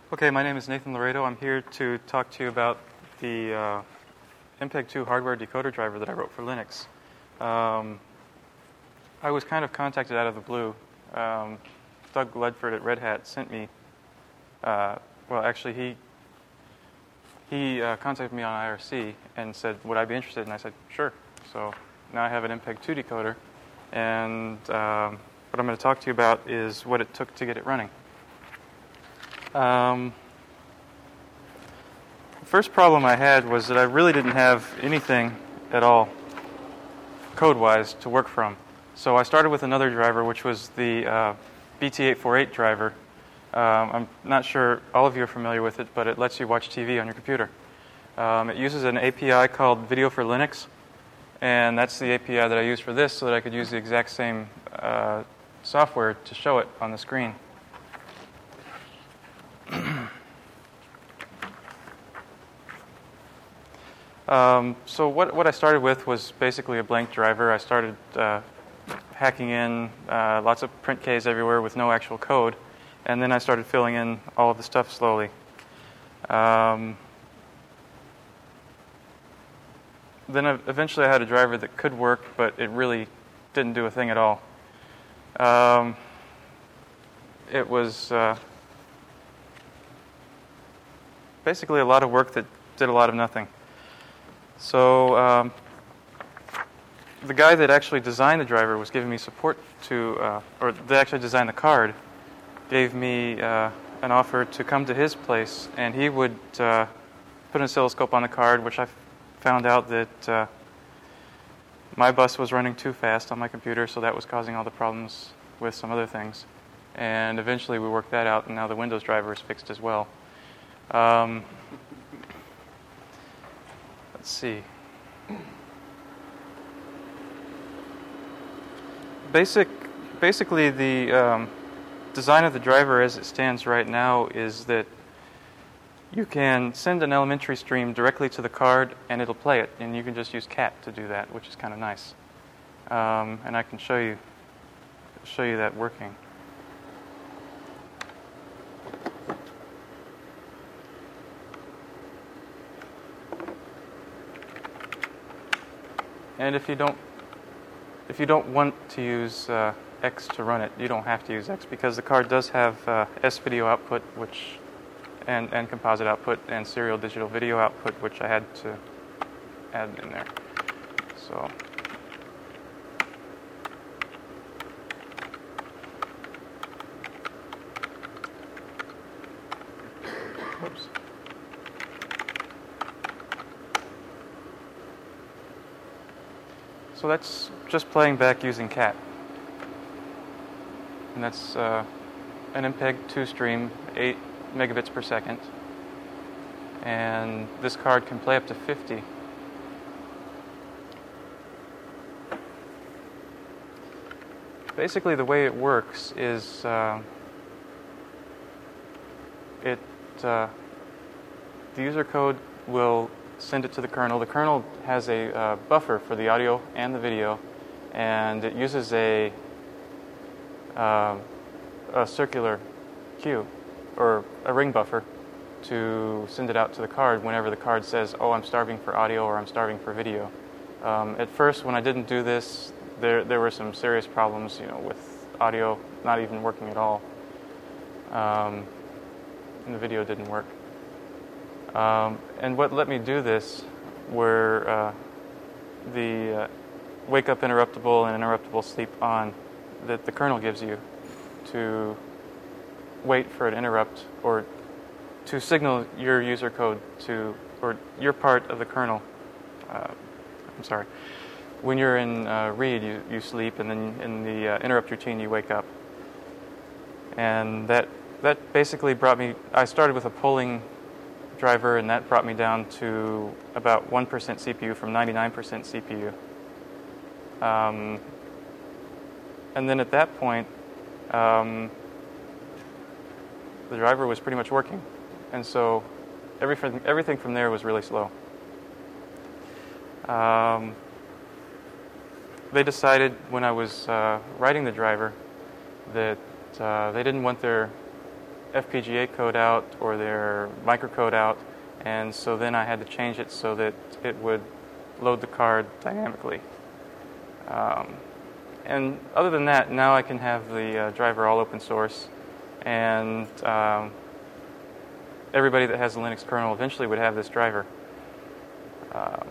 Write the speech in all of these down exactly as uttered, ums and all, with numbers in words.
Okay, my name is Nathan Laredo. I'm here to talk to you about the uh, M P E G two hardware decoder driver that I wrote for Linux. Um, I was kind of contacted out of the blue. Um, Doug Ledford at Red Hat sent me, uh, well, actually, he he uh, contacted me on I R C and said, would I be interested? And I said, sure. So now I have an M P E G two decoder, and um, what I'm going to talk to you about is what it took to get it running. Um, the first problem I had was that I really didn't have anything at all, code-wise, to work from. So I started with another driver, which was the uh, B T eight forty-eight driver. Um, I'm not sure all of you are familiar with it, but it lets you watch T V on your computer. Um, it uses an A P I called Video for Linux, and that's the A P I that I used for this so that I could use the exact same uh, software to show it on the screen. Um, so what, what I started with was basically a blank driver. I started uh, hacking in uh, lots of print keys everywhere with no actual code, and then I started filling in all of the stuff slowly. Um, then eventually I had a driver that could work, but it really didn't do a thing at all. Um, it was uh, basically a lot of work that did a lot of nothing. So um, the guy that actually designed the driver was giving me support to, uh, or they actually designed the card, gave me uh, an offer to come to his place, and he would uh, put an oscilloscope on the card, which I found out that uh, my bus was running too fast on my computer, so that was causing all the problems with some other things. And eventually we worked that out, and now the Windows driver is fixed as well. Um, Let's see. Basic, basically, the um, design of the driver as it stands right now is that you can send an elementary stream directly to the card, and it'll play it. And you can just use cat to do that, which is kind of nice. Um, and I can show you show you that working. And if you don't, if you don't want to use uh, X to run it, you don't have to use X because the card does have uh, S video output, which, and and composite output and serial digital video output, which I had to add in there. So. Whoops. So that's just playing back using cat. And that's uh, an M P E G two stream, eight megabits per second. And this card can play up to fifty. Basically, the way it works is uh, it uh, the user code will send it to the kernel. The kernel has a uh, buffer for the audio and the video, and it uses a, uh, a circular queue, or a ring buffer, to send it out to the card whenever the card says, oh, I'm starving for audio or I'm starving for video. Um, at first, when I didn't do this, there, there were some serious problems, you know, with audio not even working at all, um, and the video didn't work. Um, and what let me do this were uh, the uh, wake up interruptible and interruptible sleep on that the kernel gives you to wait for an interrupt or to signal your user code to, or your part of the kernel. Uh, I'm sorry. When you're in uh, read, you, you sleep, and then in the uh, interrupt routine, you wake up. And that that basically brought me, I started with a polling driver, and that brought me down to about one percent C P U from ninety-nine percent C P U. Um, and then at that point, um, the driver was pretty much working. And so everything, everything from there was really slow. Um, they decided when I was uh, writing the driver that uh, they didn't want their F P G A code out or their microcode out, and so then I had to change it so that it would load the card dynamically. Um, and other than that, now I can have the uh, driver all open source, and um, everybody that has a Linux kernel eventually would have this driver. Um,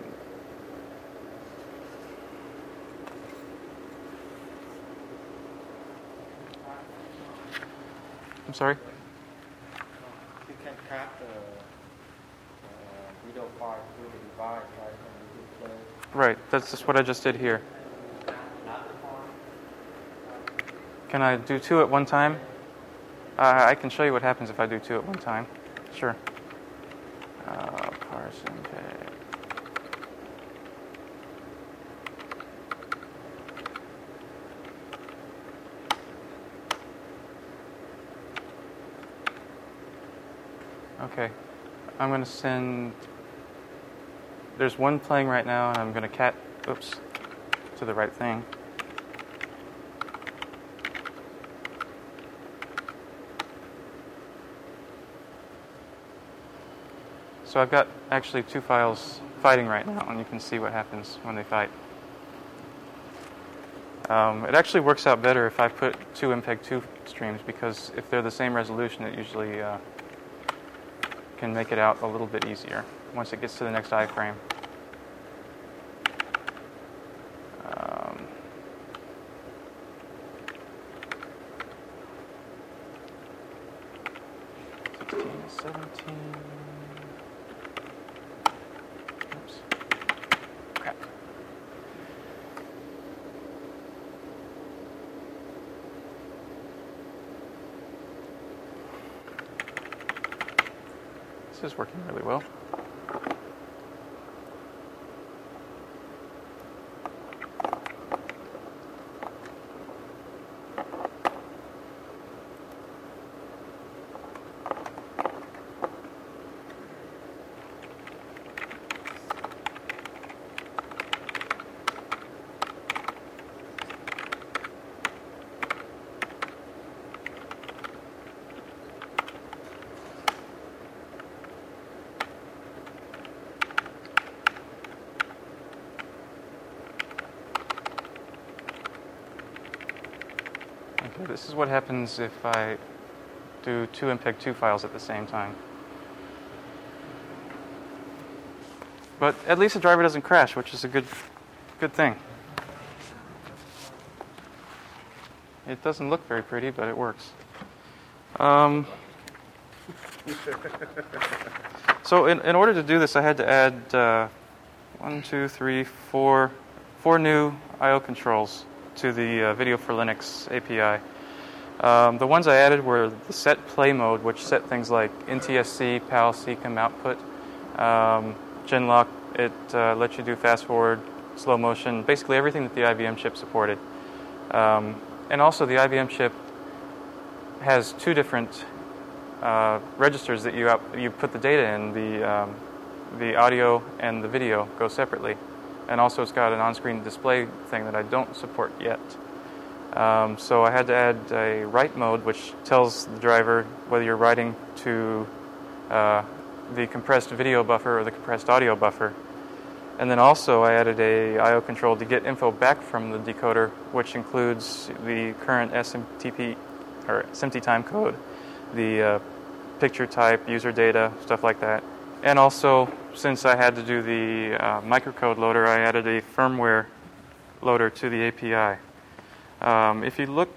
I'm sorry? You can cut the uh, video file through the device, right? And you can play. Right, that's just what I just did here. Can I do two at one time? Uh, I can show you what happens if I do two at one time. Sure. Uh, parse impeg. Okay, I'm going to send, there's one playing right now, and I'm going to cat, oops, to the right thing. So I've got actually two files fighting right now, and you can see what happens when they fight. Um, it actually works out better if I put two M P E G two streams, because if they're the same resolution, it usually uh, can make it out a little bit easier once it gets to the next iframe. Um, sixteen, seventeen. Oops. Crap. This is working really well. Okay, this is what happens if I do two M P E G two files at the same time. But at least the driver doesn't crash, which is a good, good thing. It doesn't look very pretty, but it works. Um, so in, in order to do this, I had to add uh, one, two, three, four, four new I O controls to the uh, Video for Linux A P I. Um, the ones I added were the set play mode, which set things like N T S C, PAL, C C O M output. Um, Genlock, it uh, lets you do fast forward, slow motion, basically everything that the I B M chip supported. Um, and also the I B M chip has two different uh, registers that you, out, you put the data in. The, um, the audio and the video go separately. And also it's got an on-screen display thing that I don't support yet. Um, so I had to add a write mode, which tells the driver whether you're writing to uh, the compressed video buffer or the compressed audio buffer. And then also I added a I O control to get info back from the decoder, which includes the current S M T P or S M T time code, the uh, picture type, user data, stuff like that. And also, since I had to do the uh, microcode loader, I added a firmware loader to the A P I. Um, if you look,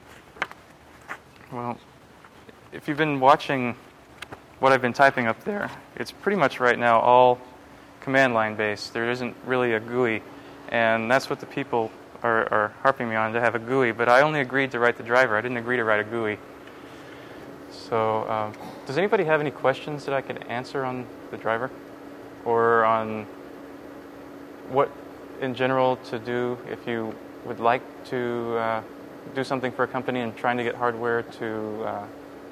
well, if you've been watching what I've been typing up there, it's pretty much right now all command line based. There isn't really a G U I, and that's what the people are, are harping me on, to have a G U I, but I only agreed to write the driver. I didn't agree to write a G U I. So, um, does anybody have any questions that I could answer on the driver? Or on what, in general, to do if you would like to uh, do something for a company and trying to get hardware to uh,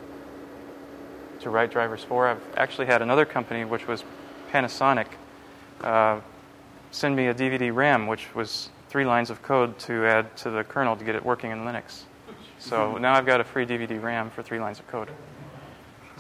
to write drivers for? I've actually had another company, which was Panasonic, uh, send me a D V D RAM, which was three lines of code to add to the kernel to get it working in Linux. So now I've got a free D V D RAM for three lines of code.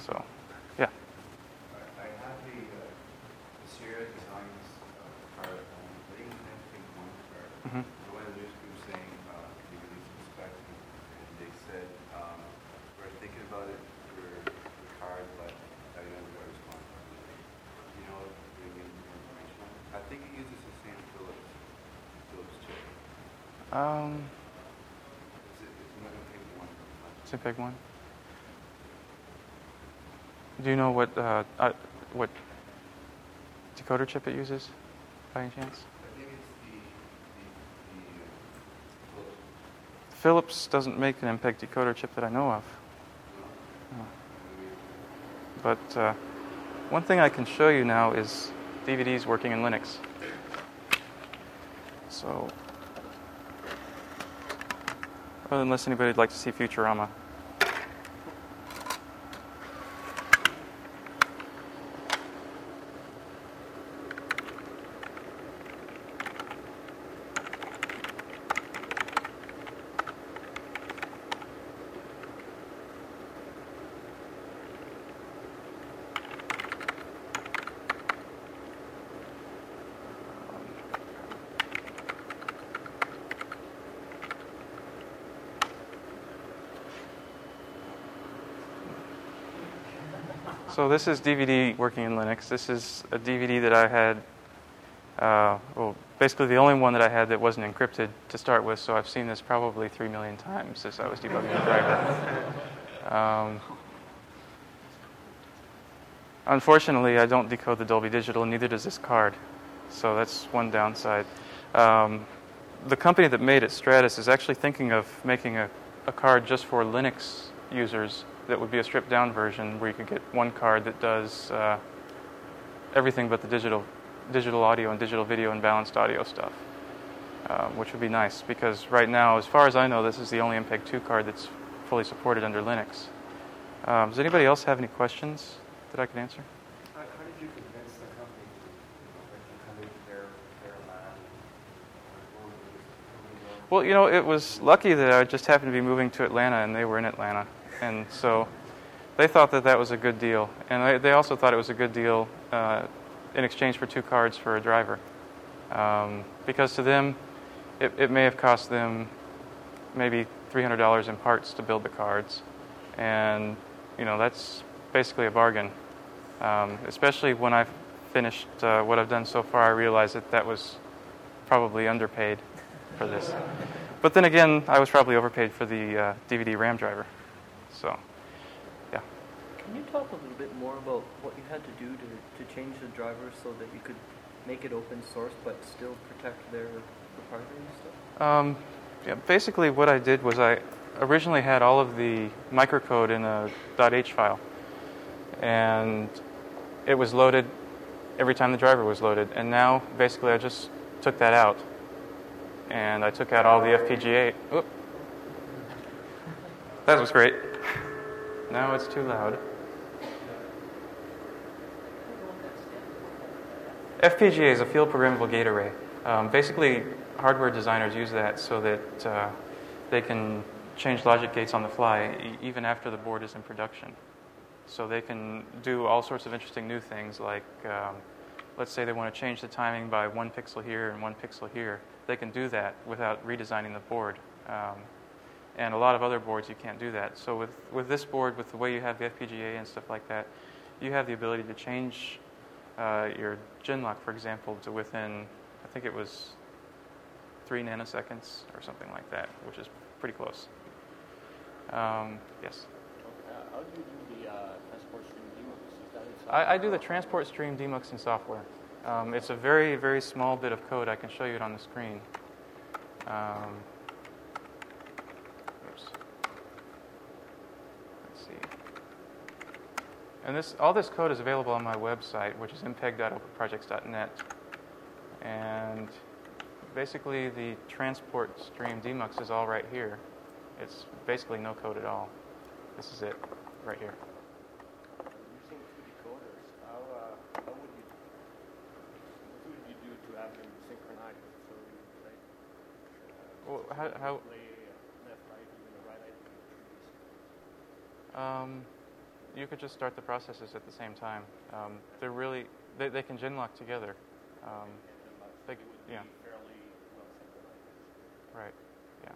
So, yeah. I have the uh, Sierra Designs uh, card at home. I think it's an M P one card. Mm-hmm. The one that was saying uh, they released some specs, and they said um, we're thinking about it for the card, but I don't know what response. You know, bring in more information on it. I think it uses the same Philips Philips chip. Um, It's, it's not M P one. it's MPEG one. Do you know what uh, uh, what decoder chip it uses, by any chance? I think it's the the, the uh, Philips. Philips doesn't make an MPEG decoder chip that I know of. No. But uh, one thing I can show you now is D V Ds working in Linux. So, unless anybody would like to see Futurama. So this is D V D working in Linux. This is a D V D that I had, uh, well, basically the only one that I had that wasn't encrypted to start with, so I've seen this probably three million times as I was debugging the driver. Um, unfortunately, I don't decode the Dolby Digital, neither does this card. So that's one downside. Um, the company that made it, Stratus, is actually thinking of making a, a card just for Linux users that would be a stripped-down version where you could get one card that does uh, everything but the digital digital audio and digital video and balanced audio stuff, uh, which would be nice because right now, as far as I know, this is the only MPEG two card that's fully supported under Linux. Um, does anybody else have any questions that I can answer? How, how did you convince the company to, you know, like, to come into their, their lab? Or, or was it- Well, you know, it was lucky that I just happened to be moving to Atlanta and they were in Atlanta. And so they thought that that was a good deal. And they, they also thought it was a good deal uh, in exchange for two cards for a driver. Um, because to them, it, it may have cost them maybe three hundred dollars in parts to build the cards. And, you know, that's basically a bargain. Um, especially when I've finished uh, what I've done so far, I realized that that was probably underpaid for this. But then again, I was probably overpaid for the uh, D V D RAM driver. So, yeah. Can you talk a little bit more about what you had to do to, to change the driver so that you could make it open source but still protect their proprietary stuff? Um, yeah, basically what I did was I originally had all of the microcode in a .h file. And it was loaded every time the driver was loaded. And now, basically, I just took that out. And I took out all the F P G A. Oop. That was great. Now it's too loud. F P G A is a field programmable gate array. Um, basically, hardware designers use that so that uh, they can change logic gates on the fly e- even after the board is in production. So they can do all sorts of interesting new things like, um, let's say they want to change the timing by one pixel here and one pixel here. They can do that without redesigning the board. Um, and a lot of other boards you can't do that. So with, with this board, with the way you have the F P G A and stuff like that, you have the ability to change uh, your Genlock, for example, to within, I think it was three nanoseconds or something like that, which is pretty close. Um, yes? Uh, how do you do the uh, transport stream demux? Is that inside? I, I do the transport stream demux in software. Um, it's a very, very small bit of code. I can show you it on the screen. Um, oops. Let's see. And this, all this code is available on my website, which is m p e g dot open projects dot net. And basically, the transport stream demux is all right here. It's basically no code at all. This is it, right here. Using two decoders, how, uh, how would you, what would you do to have them synchronized? So you play, uh, Well, how, how play uh, left, right, and then the right, right, um, you could just start the processes at the same time. Um, they're really they, they can Genlock together. Um, they, It would be yeah. fairly well synchronized. Right. Yeah.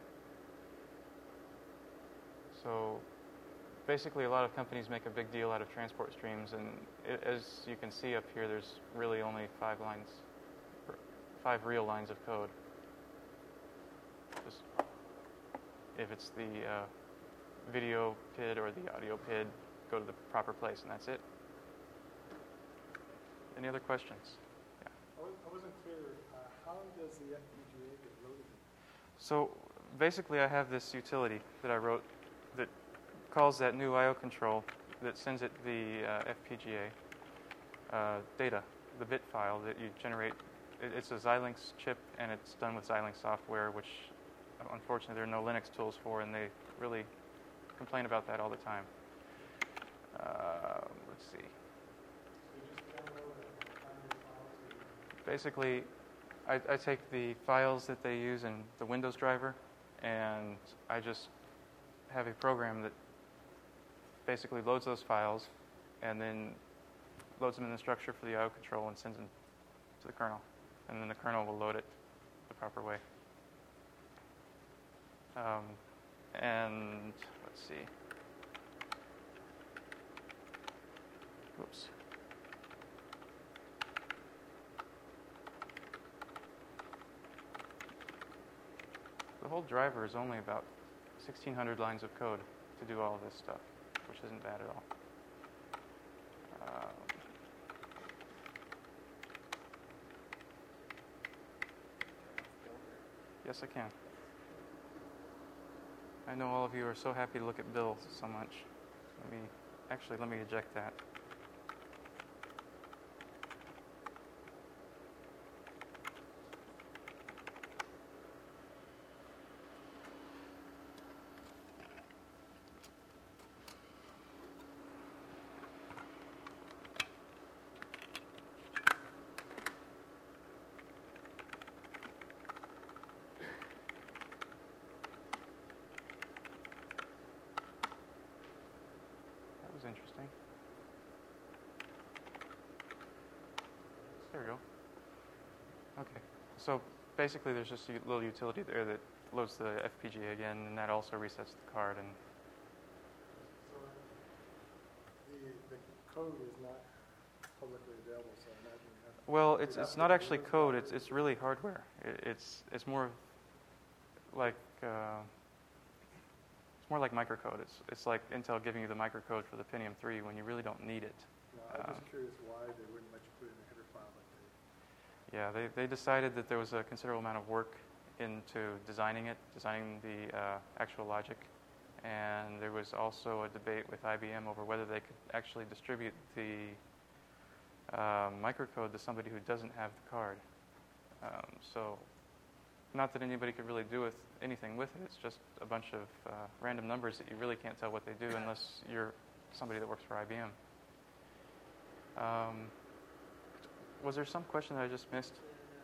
So basically, a lot of companies make a big deal out of transport streams, and it, as you can see up here, there's really only five lines, five real lines of code. Just if it's the uh, video P I D or the audio P I D, go to the proper place, and that's it. Any other questions? Yeah. I wa- I wasn't clear, uh, how does the F P G A get loaded? So basically, I have this utility that I wrote that calls that new I O control that sends it the uh, F P G A uh, data, the bit file that you generate. It, it's a Xilinx chip, and it's done with Xilinx software, which unfortunately there are no Linux tools for, and they really complain about that all the time. Uh, let's see. So you just download a primary file to... Basically, I, I take the files that they use in the Windows driver, and I just have a program that basically loads those files and then loads them in the structure for the I O control and sends them to the kernel. And then the kernel will load it the proper way. Um, and let's see. Oops. The whole driver is only about sixteen hundred lines of code to do all of this stuff, which isn't bad at all. Um, yes, I can. I know all of you are so happy to look at bills so much. Let me, actually, let me eject that. That was interesting. There we go. Okay. So basically there's just a little utility there that loads the F P G A again, and that also resets the card. And So the, the code is not publicly available, so I imagine you have to... well, it's you'd have it's to not get actually the code. Windows It's it's really hardware. It, it's it's more of like uh, it's more like microcode. It's it's like Intel giving you the microcode for the Pentium three when you really don't need it. No, I'm Um, just curious why they wouldn't let you put it in a header file like Yeah, they, they decided that there was a considerable amount of work into designing it, designing the uh, actual logic, and there was also a debate with I B M over whether they could actually distribute the uh, microcode to somebody who doesn't have the card. Um, so, not that anybody could really do with anything with it. It's just a bunch of uh, random numbers that you really can't tell what they do unless you're somebody that works for I B M. Um, was there some question that I just missed?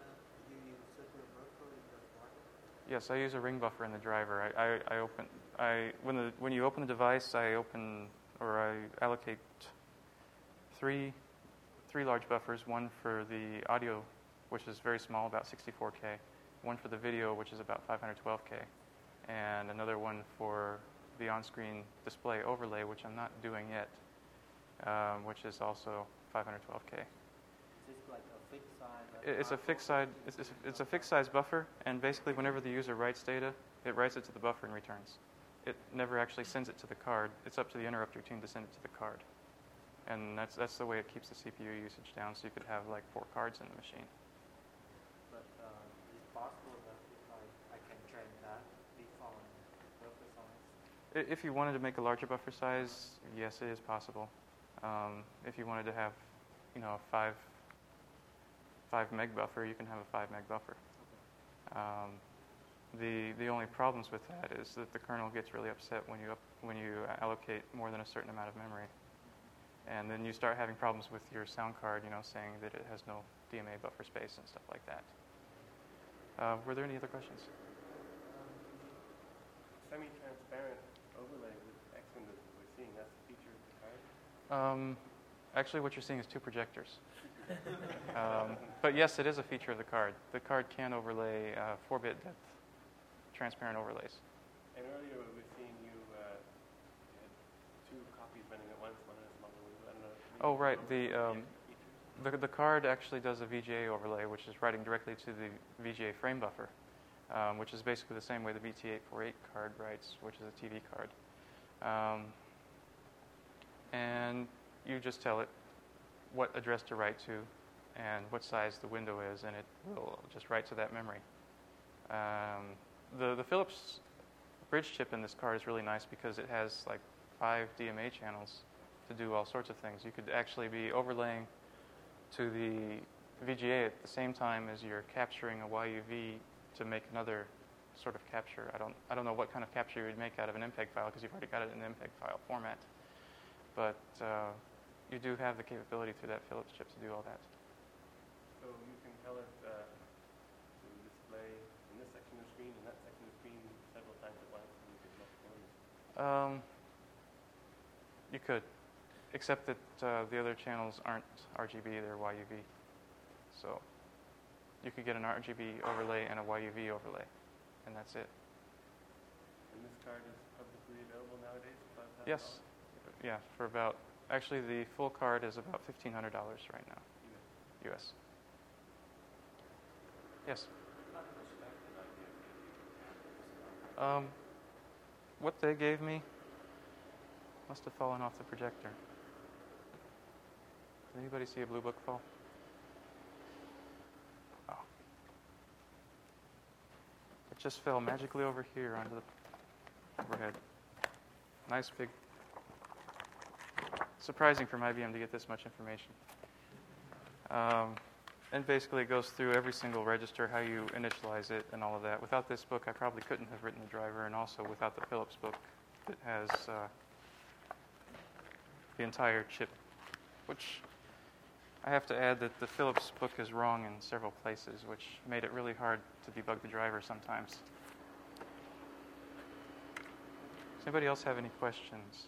Yes, I use a ring buffer in the driver. I, I, I open I when the when you open the device, I open or I allocate three three large buffers. One for the audio, which is very small, about sixty-four K. One for the video, which is about five hundred twelve K, and another one for the on-screen display overlay, which I'm not doing yet, um, which is also five hundred twelve K. Is this like a fixed size? It- It's a fixed size. It's, it's, it's a fixed size buffer, and basically, whenever the user writes data, it writes it to the buffer and returns. It never actually sends it to the card. It's up to the interrupt routine to send it to the card, and that's that's the way it keeps the C P U usage down. So you could have like four cards in the machine. But uh, it's possible that if I, I can change that default buffer size. I- If you wanted to make a larger buffer size, yes, it is possible. Um, if you wanted to have, you know, a five five meg buffer, you can have a five meg buffer. Um, the the only problems with that is that the kernel gets really upset when you up, when you allocate more than a certain amount of memory, and then you start having problems with your sound card, you know, saying that it has no D M A buffer space and stuff like that. Uh, were there any other questions? Semi-transparent overlay with X-Men that we're seeing, that's the feature of the card? Um, actually, what you're seeing is two projectors. um, but yes, it is a feature of the card. The card can overlay uh, four bit depth transparent overlays. And earlier we were seeing you, uh, you had two copies running at once, one in a smaller window. I don't know. maybe Oh, right. you The, know um, features? the the card actually does a V G A overlay, which is writing directly to the V G A frame buffer, um, which is basically the same way the V T eight forty-eight card writes, which is a T V card. Um, and you just tell it what address to write to and what size the window is, and it will just write to that memory. Um, the, the Philips bridge chip in this card is really nice because it has like five D M A channels to do all sorts of things. You could actually be overlaying to the V G A at the same time as you're capturing a Y U V to make another sort of capture. I don't, I don't know what kind of capture you would make out of an M P E G file because you've already got it in an M P E G file format. But uh, you do have the capability through that Philips chip to do all that. So you can tell it uh, to display in this section of the screen and that section of the screen several times at once, and you could multiple use. Um, you could, except that uh, the other channels aren't R G B, they're Y U V. So you could get an R G B overlay and a Y U V overlay, and that's it. And this card is publicly available nowadays? for five thousand Yes. Yeah, for about, actually the full card is about fifteen hundred dollars right now, U S. Yes? Um, what they gave me must have fallen off the projector. Did anybody see a blue book fall? Oh. It just fell magically over here onto the overhead. Nice big. Surprising from I B M to get this much information. Um, and basically it goes through every single register, how you initialize it and all of that. Without this book, I probably couldn't have written the driver, and also without the Philips book that has uh, the entire chip, which I have to add that the Philips book is wrong in several places, which made it really hard to debug the driver sometimes. Does anybody else have any questions?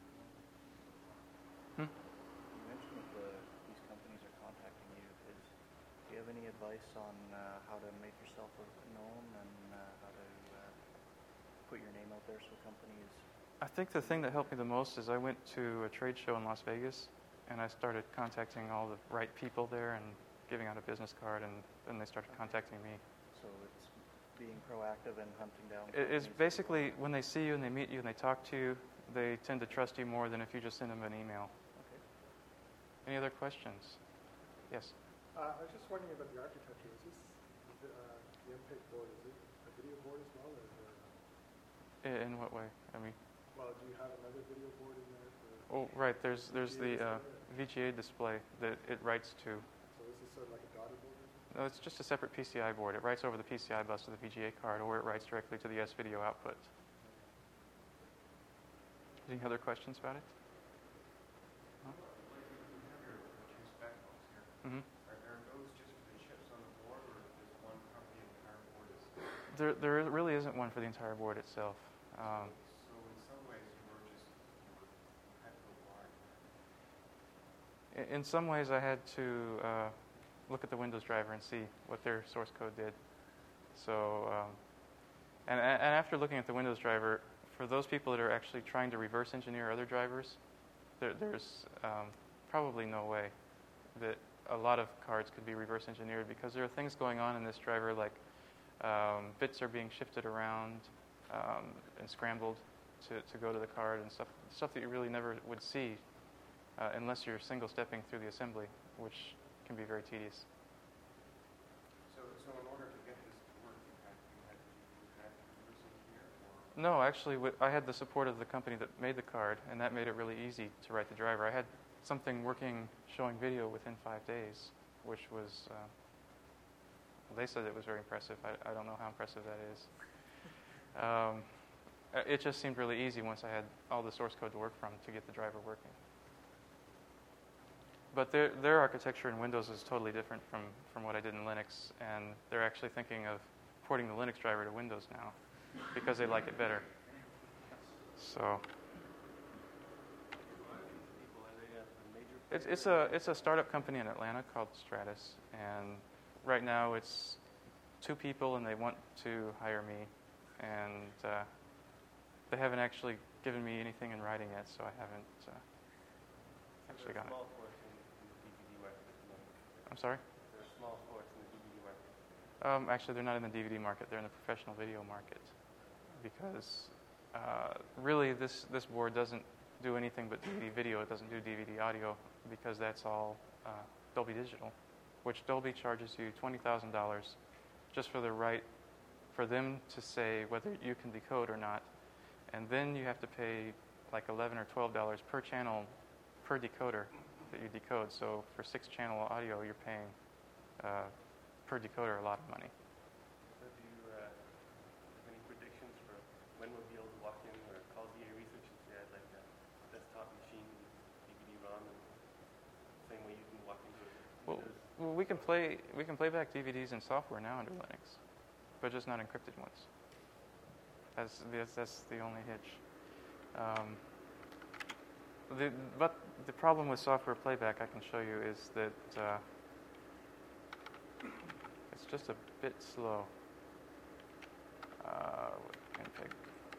Hmm? You mentioned that the, these companies are contacting you. Is, do you have any advice on uh, how to make yourself known and uh, how to uh, put your name out there so companies? I think the thing that helped me the most is I went to a trade show in Las Vegas, and I started contacting all the right people there and giving out a business card, and then they started contacting me. So it's being proactive and hunting down. It- It's companies. basically when they see you and they meet you and they talk to you, they tend to trust you more than if you just send them an email. Okay. Any other questions? Yes? Uh, I was just wondering about the architecture. Is this, is the, uh, the M P E G board, is it a video board as well? Or is there, I- In what way? I mean, well, do you have another video board in there for, oh, right, there's, there's V G A the uh, display? V G A display that it writes to. so is this sort of like a daughter board or something? No, it's just a separate P C I board. It writes over the P C I bus of the V G A card, or it writes directly to the S-video output. Any other questions about it? No? Mm-hmm. Are those just for the chips on the board, or is one company entire board is? There, there really isn't one for the entire board itself. Um, So in some ways, you were just, you were, you had to go wide. in, in some ways, I had to uh, look at the Windows driver and see what their source code did. So, um, and, and after looking at the Windows driver, for those people that are actually trying to reverse engineer other drivers, there, there's um, probably no way that a lot of cards could be reverse engineered, because there are things going on in this driver like um, bits are being shifted around um, and scrambled to, to go to the card and stuff, stuff that you really never would see uh, unless you're single stepping through the assembly, which can be very tedious. So, so in order to get this to work, you had, you had, you had to reverse engineer, or? No, actually, wi- I had the support of the company that made the card, and that made it really easy to write the driver. I had something working, showing video within five days, which was, uh, well, they said it was very impressive. I, I don't know how impressive that is. Um, it just seemed really easy once I had all the source code to work from to get the driver working. But their, their architecture in Windows is totally different from, from what I did in Linux, and they're actually thinking of porting the Linux driver to Windows now because they like it better. So, People, are they, It's it's a it's a startup company in Atlanta called Stratus, and right now it's two people, and they want to hire me, and uh, they haven't actually given me anything in writing yet, so I haven't uh, actually got it. Small force in, in the D V D market at the moment. I'm sorry. They're a small force in the D V D market. Um, actually, they're not in the D V D market. They're in the professional video market, because uh, really this this board doesn't do anything but D V D video. It doesn't do D V D audio, because that's all uh, Dolby Digital, which Dolby charges you twenty thousand dollars just for the right for them to say whether you can decode or not, and then you have to pay like eleven or twelve dollars per channel per decoder that you decode. So for six channel audio, you're paying uh, per decoder a lot of money. So do you uh, have any predictions for when we'll be able to walk in or call D A Research and say I'd like a desktop machine, D V D ROM, and same way you can walk into it? Well, well, we can play we can play back D V Ds in software now under Linux, but just not encrypted ones. That's that's, that's the only hitch. Um, the, but the problem with software playback, I can show you, is that uh, it's just a bit slow. Uh, config.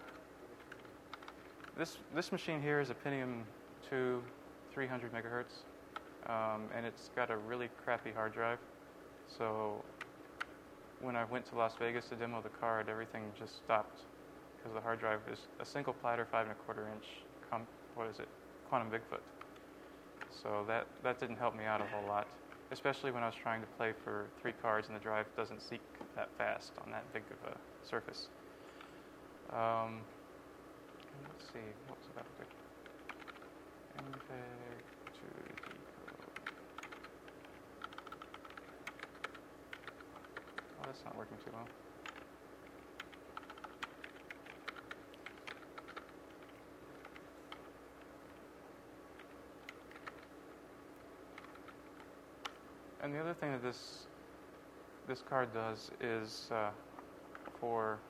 This this machine here is a Pentium two, three hundred megahertz. Um, and it's got a really crappy hard drive. So when I went to Las Vegas to demo the card, everything just stopped because the hard drive is a single platter, five and a quarter inch. Com- what is it? Quantum Bigfoot. So that that didn't help me out a whole lot, especially when I was trying to play for three cards and the drive doesn't seek that fast on that big of a surface. Um, let's see, what was about to do? MPEG to decode. Oh, that's not working too well. And the other thing that this this card does is uh, for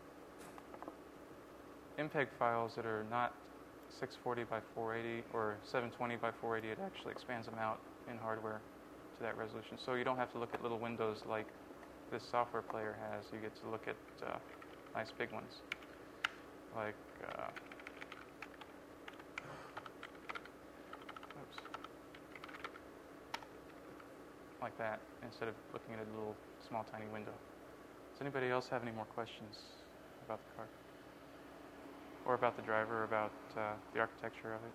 M P E G files that are not six forty by four eighty or seven twenty by four eighty, it actually expands them out in hardware to that resolution. So you don't have to look at little windows like this software player has. You get to look at uh, nice big ones, like uh, oops, like that, instead of looking at a little small tiny window. Does anybody else have any more questions about the card, or about the driver, or about uh, the architecture of it?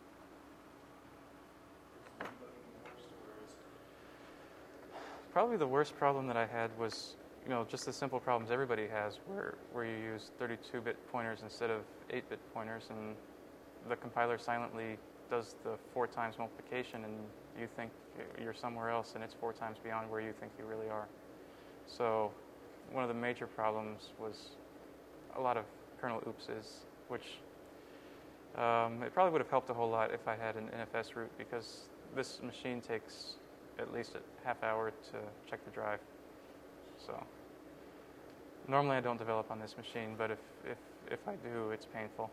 Probably the worst problem that I had was, you know, just the simple problems everybody has, where where you use thirty-two bit pointers instead of eight bit pointers, and the compiler silently does the four times multiplication, and you think you're somewhere else, and it's four times beyond where you think you really are. So one of the major problems was a lot of kernel oopses, which um, it probably would have helped a whole lot if I had an N F S root, because this machine takes at least a half hour to check the drive. So normally I don't develop on this machine, but if if, if I do, it's painful.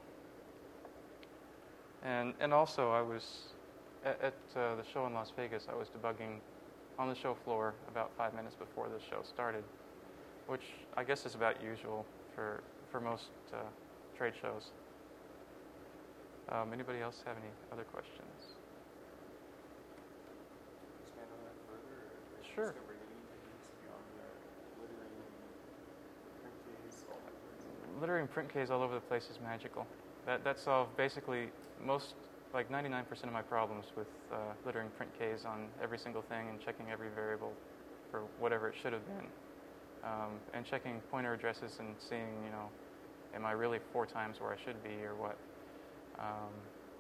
And and also I was at, at uh, the show in Las Vegas. I was debugging on the show floor about five minutes before the show started, which I guess is about usual for for most uh, trade shows. Um, anybody else have any other questions? Expand on that further, or Sure. discover any techniques beyond the littering and print keys, all that things? Littering print keys all over the place is magical. That that solved basically most, like ninety-nine percent of my problems with uh, littering print keys on every single thing, and checking every variable for whatever it should have been, um, and checking pointer addresses and seeing, you know, am I really four times where I should be or what? Um,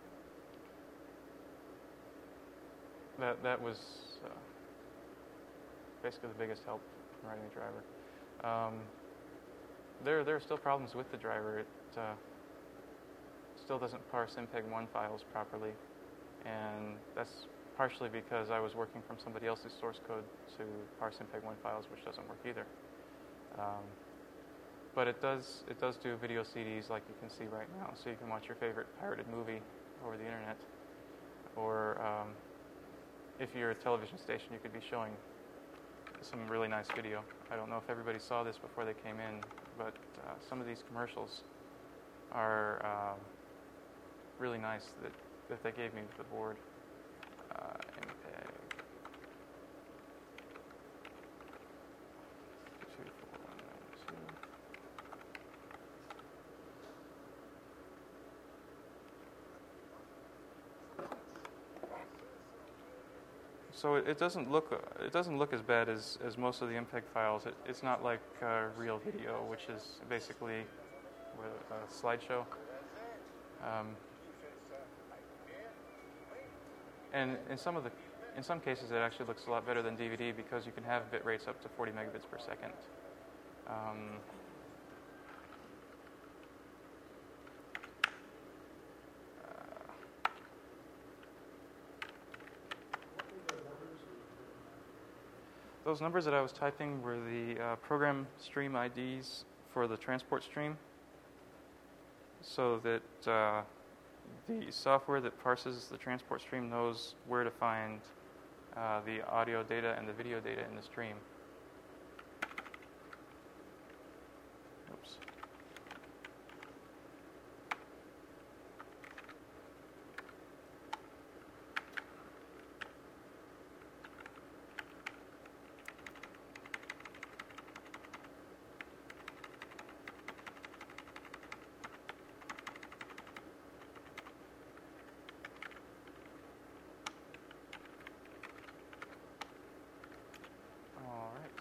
that that was uh, basically the biggest help in writing the driver. Um, there there are still problems with the driver. It uh, still doesn't parse M P E G one files properly, and that's partially because I was working from somebody else's source code to parse M P E G one files, which doesn't work either. Um, but it does it does do video C Ds like you can see right now, so you can watch your favorite pirated movie over the internet, or um, if you're a television station, you could be showing some really nice video. I don't know if everybody saw this before they came in, but uh, some of these commercials are uh, really nice that, that they gave me with the board. Uh, MPEG two four one nine two. So it, it doesn't look it doesn't look as bad as, as most of the M P E G files. It, it's not like uh, real video, which is basically a slideshow. Um, and in some of the in some cases, it actually looks a lot better than D V D because you can have bit rates up to forty megabits per second. Um, Those numbers that I was typing were the uh, program stream I Ds for the transport stream, so that uh, the software that parses the transport stream knows where to find uh, the audio data and the video data in the stream. Oops. All right.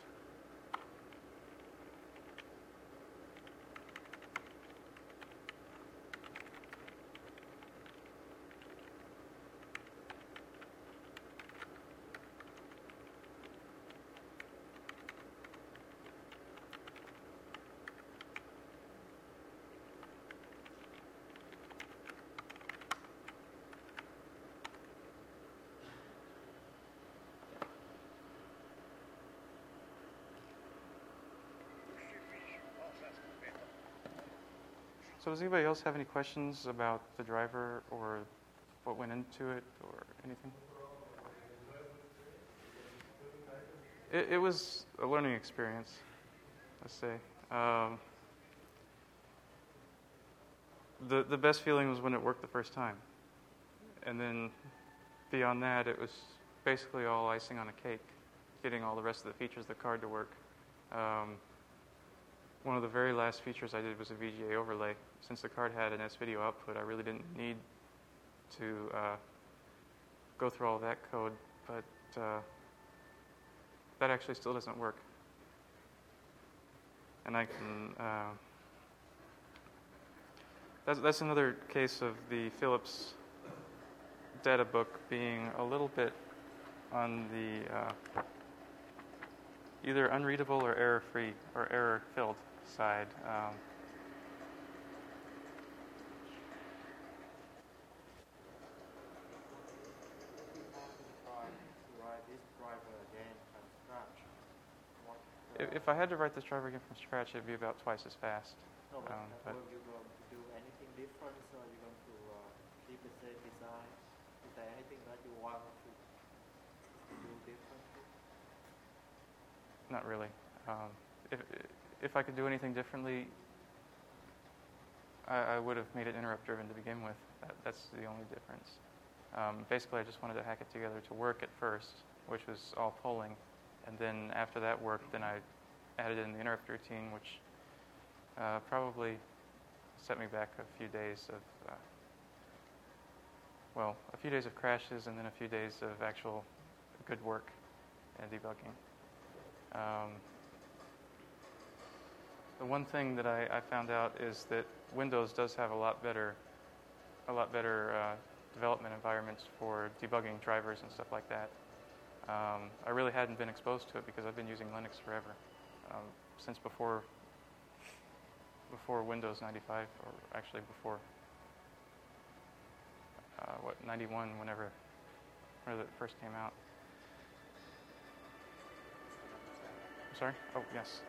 So does anybody else have any questions about the driver or what went into it or anything? It, it was a learning experience, let's say. Um, the the best feeling was when it worked the first time, and then beyond that, it was basically all icing on a cake, getting all the rest of the features of the card to work. Um, One of the very last features I did was a V G A overlay. Since the card had an S-video output, I really didn't need to uh, go through all that code, but uh, that actually still doesn't work. And I can, uh, that's, that's another case of the Philips data book being a little bit on the uh, either unreadable or error-free or error-filled side. Um, if, if I had to write this driver again from scratch, it'd be about twice as fast. No, but, Um, but will you going to do anything different? So are you going to uh, keep the same design? Is there anything that you want to do differently? not really. Um, if if I could do anything differently, I, I would have made it interrupt-driven to begin with. That, that's the only difference. Um, basically, I just wanted to hack it together to work at first, which was all polling. And then after that worked, then I added in the interrupt routine, which uh, probably set me back a few days of, uh, well, a few days of crashes and then a few days of actual good work and debugging. Um, the one thing that I, I found out is that Windows does have a lot better, a lot better uh, development environments for debugging drivers and stuff like that. Um, I really hadn't been exposed to it because I've been using Linux forever, um, since before before Windows ninety-five, or actually before uh, what ninety-one, whenever whenever it first came out. I'm sorry? Oh, yes.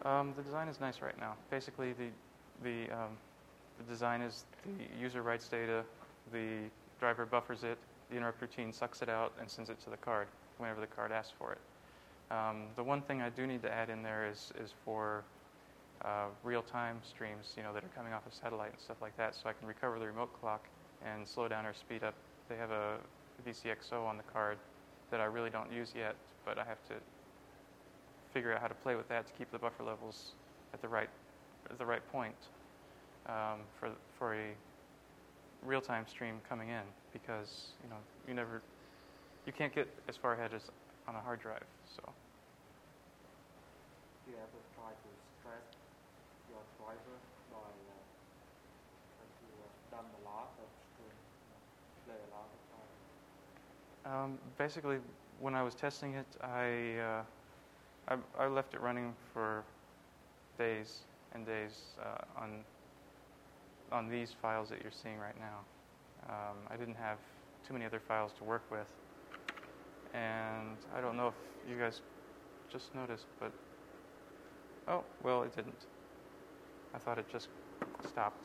Um, the design is nice right now. Basically, the the um, the design is the user writes data, the driver buffers it, the interrupt routine sucks it out and sends it to the card whenever the card asks for it. Um, the one thing I do need to add in there is is for uh, real-time streams, you know, that are coming off of satellite and stuff like that, so I can recover the remote clock and slow down or speed up. They have a V C X O on the card that I really don't use yet, but I have to figure out how to play with that to keep the buffer levels at the right at the right point um, for for a real-time stream coming in, because you know you never you can't get as far ahead as on a hard drive. So Do you ever try to stress your driver by uh, trying to uh, done a lot of stream, you know, play a lot of time? um, basically, when I was testing it, I, uh, I I left it running for days and days uh, on on these files that you're seeing right now. Um, I didn't have too many other files to work with, and I don't know if you guys just noticed, but oh, well, it didn't. I thought it just stopped.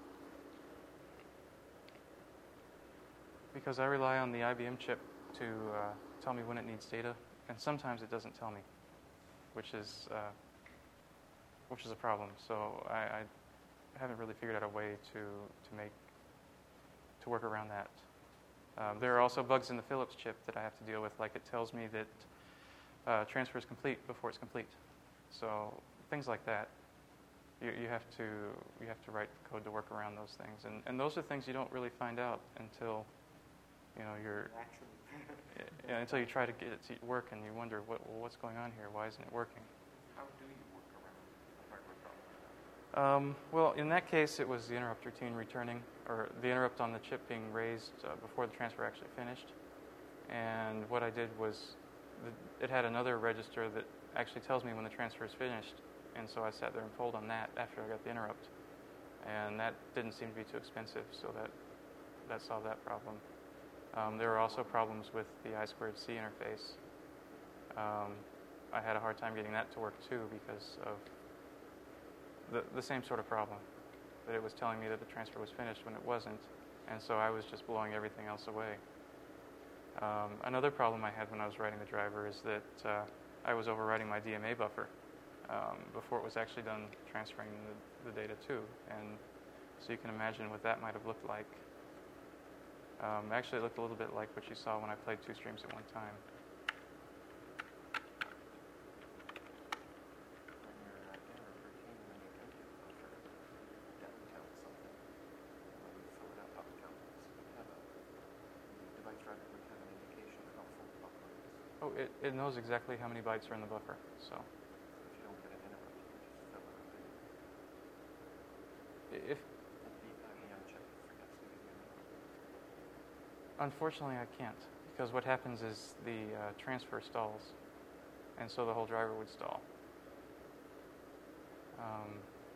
Because I rely on the I B M chip to uh, tell me when it needs data, and sometimes it doesn't tell me, which is uh, which is a problem. So I, I haven't really figured out a way to to make to work around that. Um, there are also bugs in the Philips chip that I have to deal with, like it tells me that uh, transfer is complete before it's complete. So things like that, you, you have to you have to write code to work around those things, and and those are things you don't really find out until you know you're Actually, yeah, until you try to get it to work, and you wonder what well, what's going on here. Why isn't it working? How do you work around the hardware problem? Um, well, in that case, it was the interrupt routine returning, or the interrupt on the chip being raised uh, before the transfer actually finished. And what I did was, the, it had another register that actually tells me when the transfer is finished, and so I sat there and pulled on that after I got the interrupt. And that didn't seem to be too expensive, so that, that solved that problem. Um, there were also problems with the I squared C interface. Um, I had a hard time getting that to work too because of the, the same sort of problem, that it was telling me that the transfer was finished when it wasn't, and so I was just blowing everything else away. Um, another problem I had when I was writing the driver is that uh, I was overwriting my D M A buffer um, before it was actually done transferring the, the data to, and so you can imagine what that might have looked like. Um, actually, it looked a little bit like what you saw when I played two streams at one time. When you're uh, interrupt routine, when you empty the buffer, it doesn't count something. When you fill it up, how it counts. You have a the device driver would have an indication of how full the buffer is. Oh, it, it knows exactly how many bytes are in the buffer, so So if you don't get an interrupt, you can just fill it up. if And the I B M chip forgets to give you an interrupt. unfortunately I can't, because what happens is the uh, transfer stalls, and so the whole driver would stall. Um,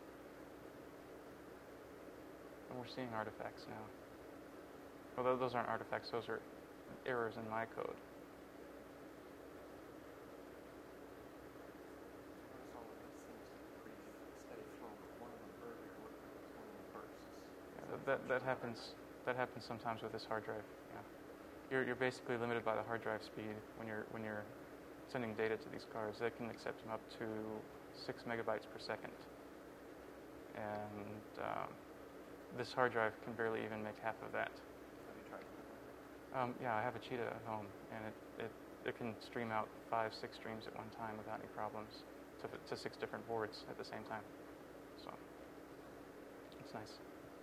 and we're seeing artifacts now. Well, tho- those aren't artifacts; those are errors in my code. Notice all of this seems like a pretty steady flow, but one of them earlier looked like it was going in bursts. Yeah, that, that that happens. That happens sometimes with this hard drive. Yeah, you're you're basically limited by the hard drive speed when you're when you're sending data to these cards. They can accept them up to six megabytes per second, and um, this hard drive can barely even make half of that. Have you tried it? Um, yeah, I have a Cheetah at home, and it, it, it can stream out five, six streams at one time without any problems to, to six different boards at the same time. So it's nice.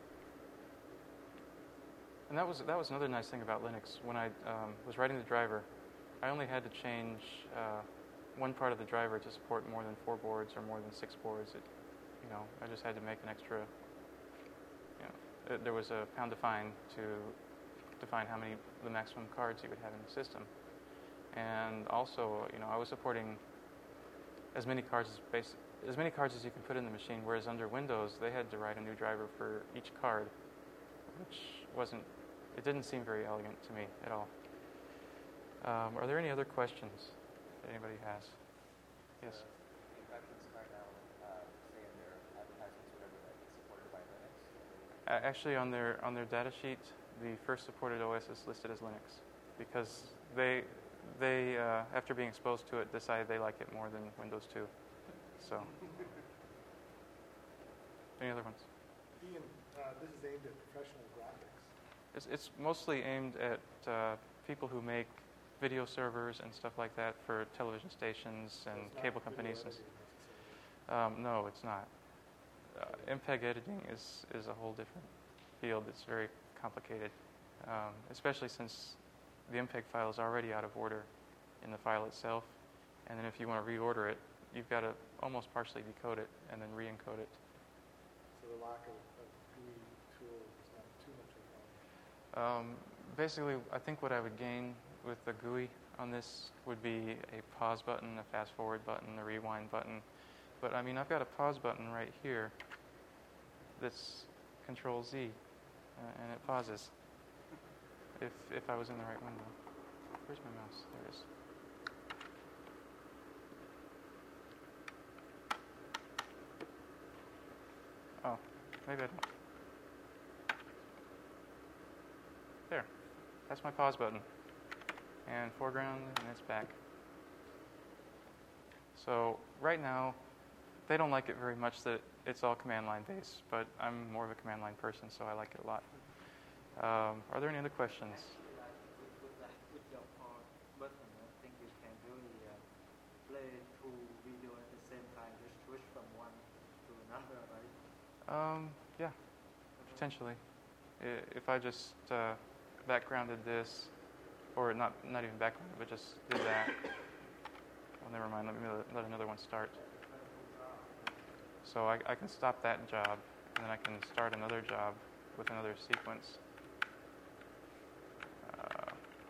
And that was that was another nice thing about Linux. When I um, was writing the driver, I only had to change uh, one part of the driver to support more than four boards or more than six boards. It, you know, I just had to make an extra. You know, there was a pound define to define how many the maximum cards you would have in the system, and also, you know, I was supporting as many cards as base, as many cards as you could put in the machine. Whereas under Windows, they had to write a new driver for each card, which wasn't. It didn't seem very elegant to me at all. Um, are there any other questions that anybody has? Yes. The graphics card now A- Actually, on their on their data sheet, the first supported O S is listed as Linux because they they uh, after being exposed to it decided they like it more than Windows two. So, any other ones? Ian, uh, this is aimed at professional graphics. It's, it's mostly aimed at uh, people who make video servers and stuff like that for television stations So and it's not cable video companies. And, editing necessarily. um, no, it's not. Uh, M P E G editing is, is a whole different field. It's very complicated, um, especially since the M P E G file is already out of order in the file itself. And then if you want to reorder it, you've got to almost partially decode it and then re-encode it. So the lack of, of G U I tool is not too much of a problem. Um, basically, I think what I would gain with the G U I on this would be a pause button, a fast forward button, a rewind button. But I mean, I've got a pause button right here that's Control Z, uh, and it pauses if, if I was in the right window. Where's my mouse? There it is. Oh, maybe I don't. There. That's my pause button. And foreground, and it's back. So right now, they don't like it very much that it's all command line based, but I'm more of a command line person, so I like it a lot. Um, are there any other questions? Actually, like with, with, that, with your pause button, I think you can really uh, play two video at the same time, just switch from one to another, right? Um, yeah, potentially. I- If I just uh, backgrounded this, or not not even backgrounded, but just did that. Well, never mind. Let me let, let another one start. So I, I can stop that job, and then I can start another job with another sequence. Uh,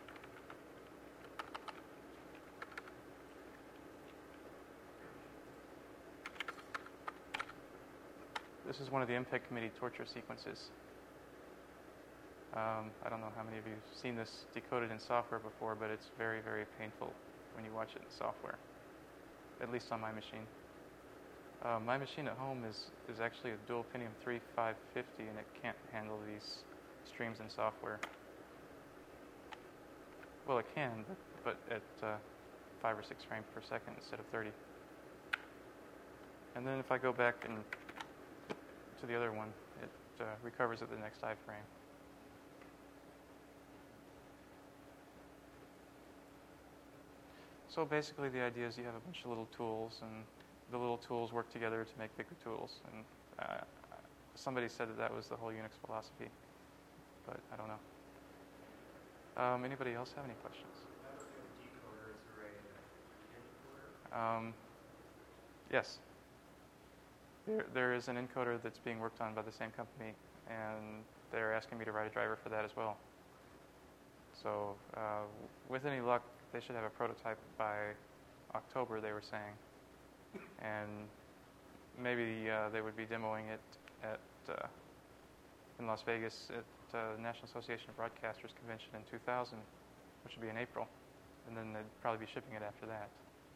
this is one of the M P E G committee torture sequences. Um, I don't know how many of you have seen this decoded in software before, but it's very, very painful when you watch it in software, at least on my machine. Uh, my machine at home is, is actually a dual Pentium three five fifty, and it can't handle these streams in software. Well, it can, but, but at uh, five or six frames per second instead of thirty. And then if I go back and to the other one, it uh, recovers at the next iframe. So basically the idea is you have a bunch of little tools, and the little tools work together to make bigger tools. And uh, somebody said that that was the whole Unix philosophy, but I don't know. Um, anybody else have any questions? Um, yes. There, there is an encoder that's being worked on by the same company, and they're asking me to write a driver for that as well. So uh, with any luck, they should have a prototype by October, they were saying. And maybe uh, they would be demoing it at uh, in Las Vegas at uh, the National Association of Broadcasters convention in two thousand, which would be in April. And then they'd probably be shipping it after that.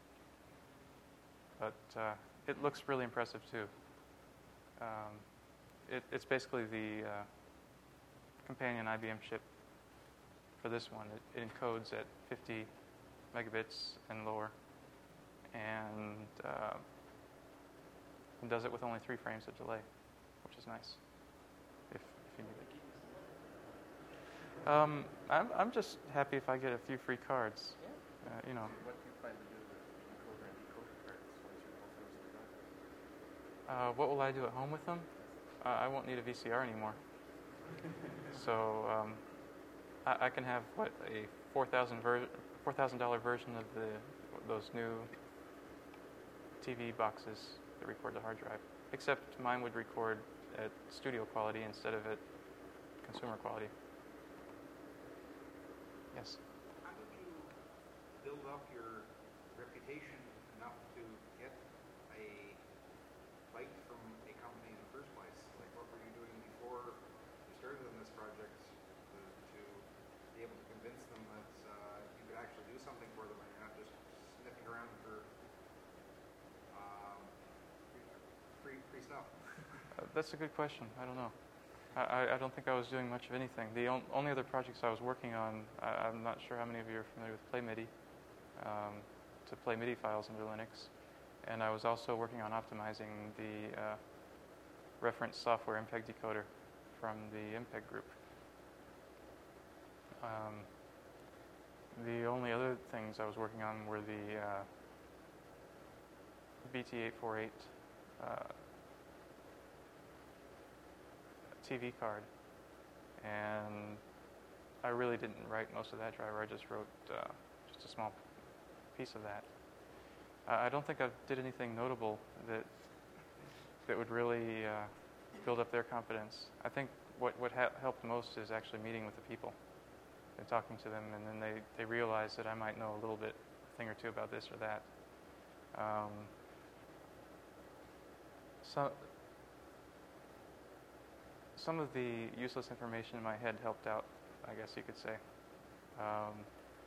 But uh, it looks really impressive, too. Um, it, it's basically the uh, companion I B M chip for this one. It, it encodes at fifty megabits and lower, and uh, it does it with only three frames of delay, which is nice, if, if you need it. Um, I'm, I'm just happy if I get a few free cards. Uh, you know. What do you plan to do with the encoder and decoder cards once you both those are done? Uh, what will I do at home with them? Uh, I won't need a V C R anymore. So um, I, I can have what a four thousand ver- four thousand dollar version of the those new T V boxes that record the hard drive. Except mine would record at studio quality instead of at consumer quality. Yes. How did you build up your reputation enough to get a bite from a company in the first place? Like, what were you doing before you started on this project to, to be able to convince them that uh, you could actually do something for them and you're not just sniffing around for um, free, free stuff? Uh, that's a good question. I don't know. I, I don't think I was doing much of anything. The on, only other projects I was working on, I, I'm not sure how many of you are familiar with PlayMidi, um, to play MIDI files into Linux. And I was also working on optimizing the uh, reference software M P E G decoder from the M P E G group. Um, the only other things I was working on were the uh, B T eight forty-eight uh, T V card, and I really didn't write most of that driver. I just wrote uh, just a small piece of that. Uh, I don't think I did anything notable that that would really uh, build up their confidence. I think what what ha- helped most is actually meeting with the people and talking to them, and then they, they realized that I might know a little bit, a thing or two about this or that. Um, so, some of the useless information in my head helped out, I guess you could say. Um,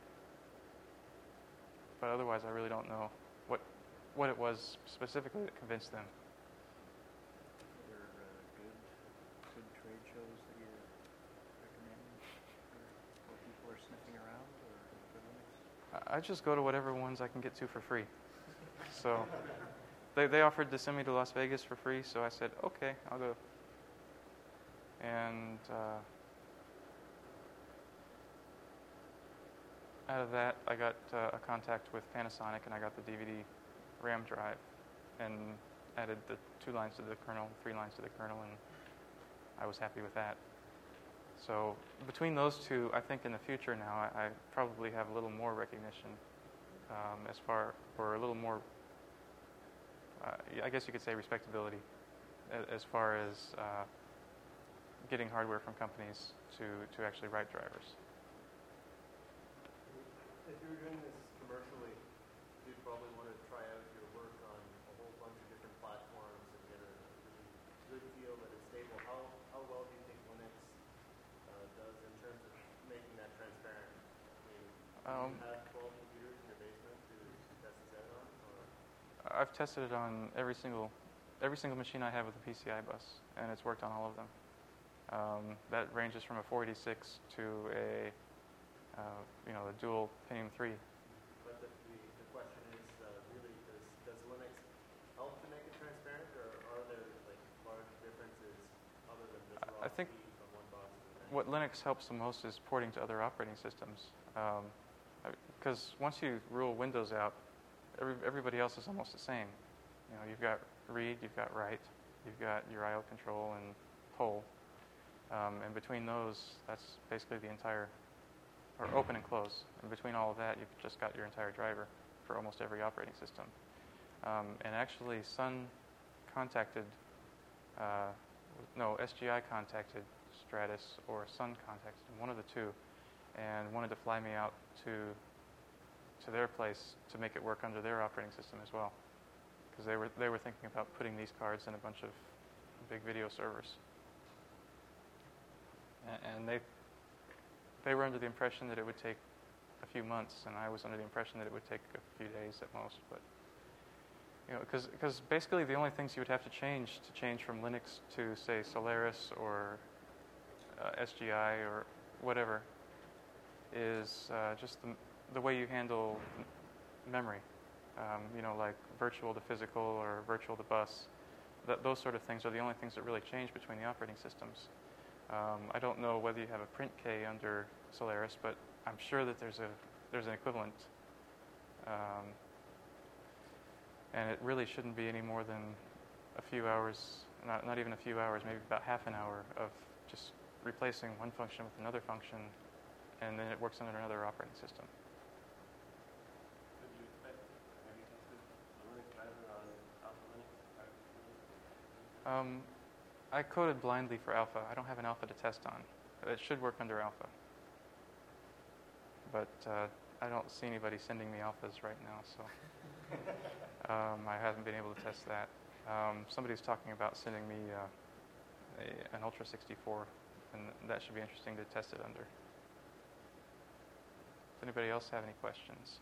but otherwise, I really don't know what what it was specifically that convinced them. Are there uh, good, good trade shows that you recommend for where people are sniffing around, or for Linux? I just go to whatever ones I can get to for free. So they they offered to send me to Las Vegas for free, so I said, okay, I'll go. And uh, out of that, I got uh, a contact with Panasonic, and I got the D V D RAM drive, and added the two lines to the kernel, three lines to the kernel, and I was happy with that. So between those two, I think in the future now, I, I probably have a little more recognition, um, as far, or a little more, uh, I guess you could say respectability, as, as far as uh, getting hardware from companies to, to actually write drivers. If you were doing this commercially, you'd probably want to try out your work on a whole bunch of different platforms and get a really good feel that it's stable. How, how well do you think Linux uh, does in terms of making that transparent? I mean, do Um, you have twelve computers in your basement to test this out on? Or? I've tested it on every single every single machine I have with a P C I bus, and it's worked on all of them. Um, that ranges from a four eighty-six to a uh, you know a dual Pentium three. But the, the, the question is uh, really, does, does Linux help to make it transparent, or are there like large differences other than just raw I think speed from one box to the next? what Linux helps the most is porting to other operating systems. Because um, once you rule Windows out, every, everybody else is almost the same. You know, you've got read, you've got write, you've got your I O control and poll. Um, and between those, that's basically the entire, or open and close. And between all of that, you've just got your entire driver for almost every operating system. Um, and actually, Sun contacted, uh, no, S G I contacted Stratus, or Sun contacted one of the two, and wanted to fly me out to to their place to make it work under their operating system as well, because they were they were thinking about putting these cards in a bunch of big video servers. And they they were under the impression that it would take a few months, and I was under the impression that it would take a few days at most. But you know, because because basically the only things you would have to change to change from Linux to, say, Solaris or uh, S G I or whatever is uh, just the the way you handle m- memory. Um, you know, like virtual to physical or virtual to bus. That those sort of things are the only things that really change between the operating systems. Um, I don't know whether you have a print K under Solaris, but I'm sure that there's a there's an equivalent, um, and it really shouldn't be any more than a few hours, not not even a few hours, maybe about half an hour of just replacing one function with another function, and then it works under another operating system. Could you expect, have you tested the Linux driver on Alpha Linux? Um, I coded blindly for Alpha. I don't have an Alpha to test on. It should work under Alpha. But uh, I don't see anybody sending me Alphas right now, so um, I haven't been able to test that. Um, somebody's talking about sending me uh, a, an Ultra sixty-four, and that should be interesting to test it under. Does anybody else have any questions?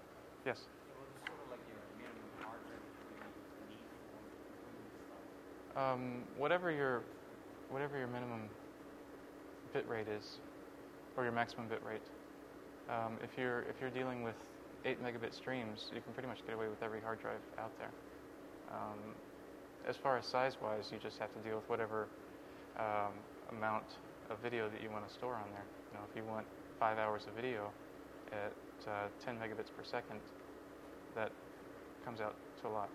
Yes? What's sort of like your minimum margin you need for this stuff? Um, whatever your whatever your minimum bit rate is, or your maximum bit rate. Um, if you're if you're dealing with eight megabit streams, you can pretty much get away with every hard drive out there. Um, as far as size-wise, you just have to deal with whatever um, amount of video that you want to store on there. You know, if you want five hours of video at uh, ten megabits per second, that comes out to a lot.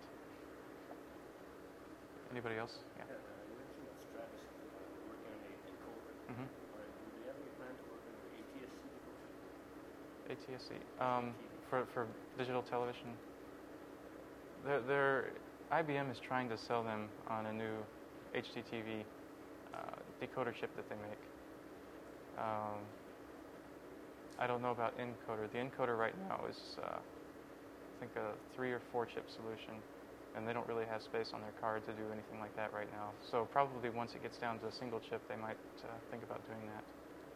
Anybody else? Yeah. Yeah, uh, you mentioned that Stratus uh, working on a encoder. Mm-hmm. Right. Do they have any plan to work on the A T S C decoder? A T S C um, for for digital television. They're, they're, I B M is trying to sell them on a new H D T V uh, decoder chip that they make. Um, I don't know about encoder. The encoder right now is, uh, I think, a three or four chip solution, and they don't really have space on their card to do anything like that right now. So probably once it gets down to a single chip, they might uh, think about doing that.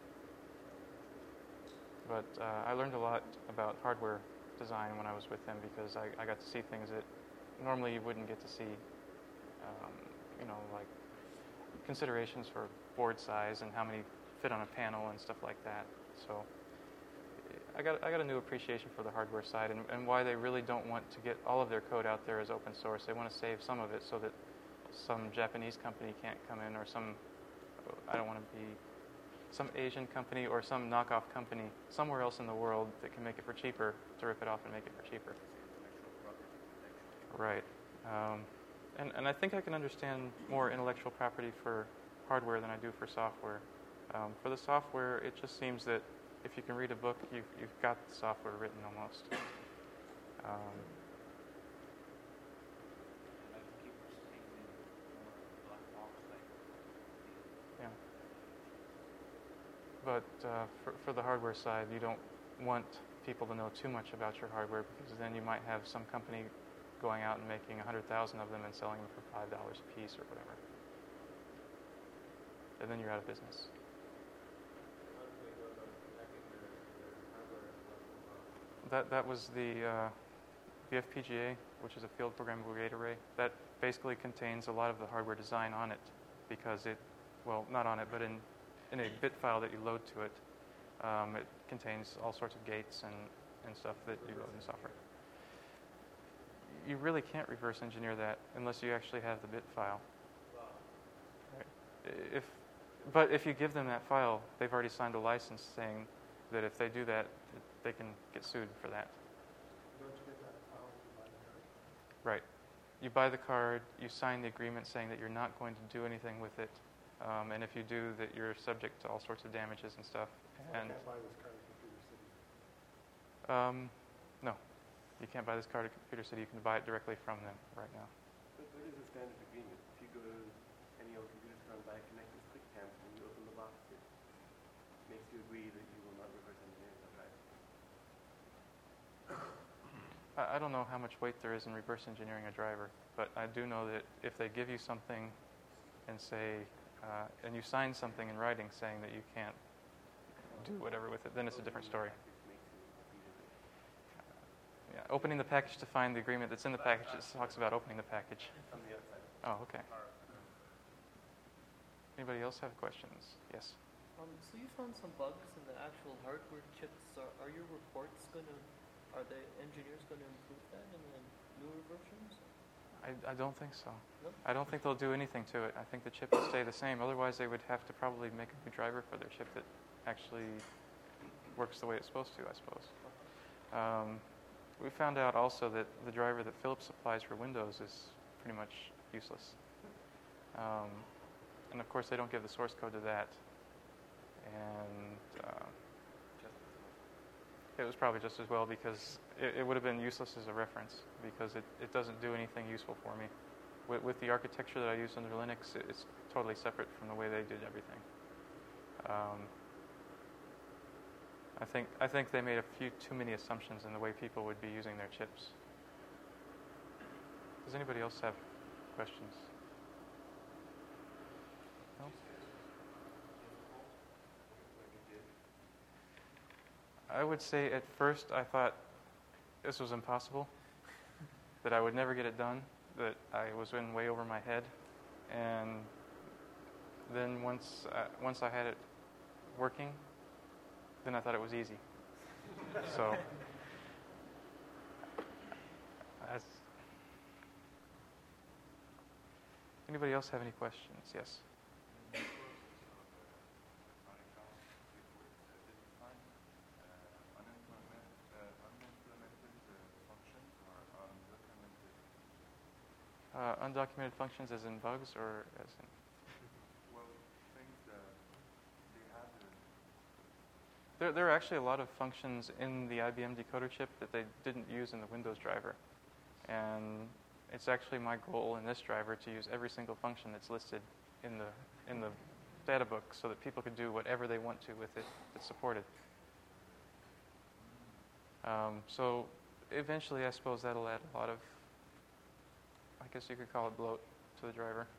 But uh, I learned a lot about hardware design when I was with them because I, I got to see things that normally you wouldn't get to see. Um, you know, like considerations for board size and how many fit on a panel and stuff like that. So I got I got a new appreciation for the hardware side and, and why they really don't want to get all of their code out there as open source. They want to save some of it so that some Japanese company can't come in, or some, I don't want to be, some Asian company or some knockoff company somewhere else in the world that can make it for cheaper to rip it off and make it for cheaper. Right. Um, and, and I think I can understand more intellectual property for hardware than I do for software. Um, for the software, it just seems that if you can read a book, you've, you've got the software written almost. Um, yeah. But uh, for, for the hardware side, you don't want people to know too much about your hardware because then you might have some company going out and making one hundred thousand of them and selling them for five dollars a piece or whatever. And then you're out of business. That that was the uh, the F P G A, which is a field programmable gate array. That basically contains a lot of the hardware design on it, because it, well, not on it, but in in a bit file that you load to it, um, it contains all sorts of gates and and stuff that you load in software. You really can't reverse engineer that unless you actually have the bit file. Right. If, but if you give them that file, they've already signed a license saying that if they do that, they can get sued for that. Don't you get that file when you buy the card? Right. You buy the card, you sign the agreement saying that you're not going to do anything with it, um, and if you do, that you're subject to all sorts of damages and stuff. So And I can't buy this card at Computer City. um, no, you can't buy this card at Computer City. You can buy it directly from them right now. But what is the standard agreement? If you go to any old computer store and buy a connected QuickTime and you open the box, it makes you agree that you will not reverse engineer the drive. I I don't know how much weight there is in reverse engineering a driver, but I do know that if they give you something and say, uh, and you sign something in writing saying that you can't do whatever with it, then it's a different story. Yeah, opening the package to find the agreement that's in the package, it talks about opening the package. On the outside. Oh, okay. Anybody else have questions? Yes. Um, so you found some bugs in the actual hardware chips. Are, are your reports going to, are the engineers going to improve that in the newer versions? I, I don't think so. No? I don't think they'll do anything to it. I think the chip will stay the same. Otherwise, they would have to probably make a new driver for their chip that actually works the way it's supposed to, I suppose. Um, we found out also that the driver that Philips supplies for Windows is pretty much useless. Um, and of course, they don't give the source code to that. And uh, it was probably just as well, because it, it would have been useless as a reference, because it, it doesn't do anything useful for me. With, with the architecture that I use under Linux, it, it's totally separate from the way they did everything. Um, I think I think they made a few too many assumptions in the way people would be using their chips. Does anybody else have questions? No? I would say at first I thought this was impossible, that I would never get it done, that I was in way over my head. and then once uh, once I had it working, then I thought it was easy. So that's. Anybody else have any questions? Yes. Uh, undocumented functions as in bugs or as in? Well, things that they have to. There, there are actually a lot of functions in the I B M decoder chip that they didn't use in the Windows driver. And it's actually my goal in this driver to use every single function that's listed in the in the data book so that people could do whatever they want to with it that's supported. Um, so eventually, I suppose that'll add a lot of, I guess you could call it bloat to the driver.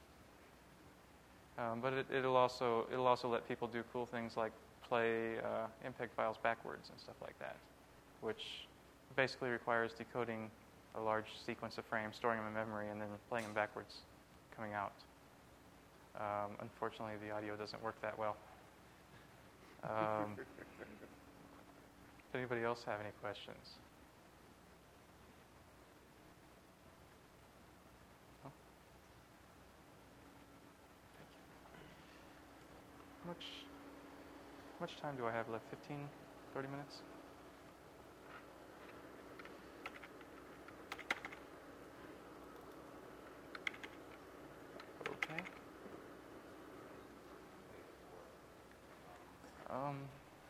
Um, but it, it'll also it'll also let people do cool things like play uh, M P E G files backwards and stuff like that, which basically requires decoding a large sequence of frames, storing them in memory, and then playing them backwards, coming out. Um, unfortunately, the audio doesn't work that well. Um, does anybody else have any questions? No? How much, how much time do I have left? fifteen, thirty minutes? Okay. Um,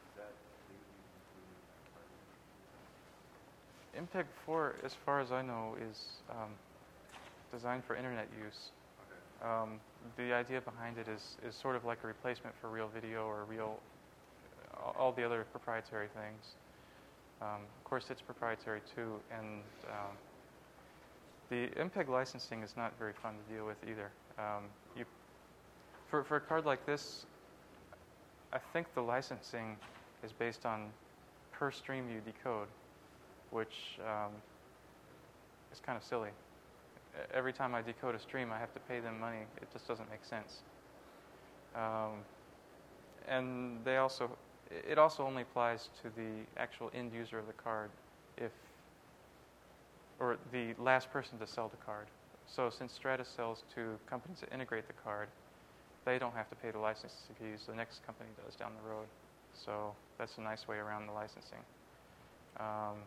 M P E G four, as far as I know, is um, designed for internet use. Um, the idea behind it is, is sort of like a replacement for real video or real, all the other proprietary things. Um, of course, it's proprietary too, and um, the M P E G licensing is not very fun to deal with either. Um, you, for, for a card like this, I think the licensing is based on per stream you decode, which um, is kind of silly. Every time I decode a stream, I have to pay them money. It just doesn't make sense. Um, and they also, it also only applies to the actual end user of the card, if, or the last person to sell the card. So since Stratus sells to companies that integrate the card, they don't have to pay the licensing fees. The next company does down the road. So that's a nice way around the licensing. Um,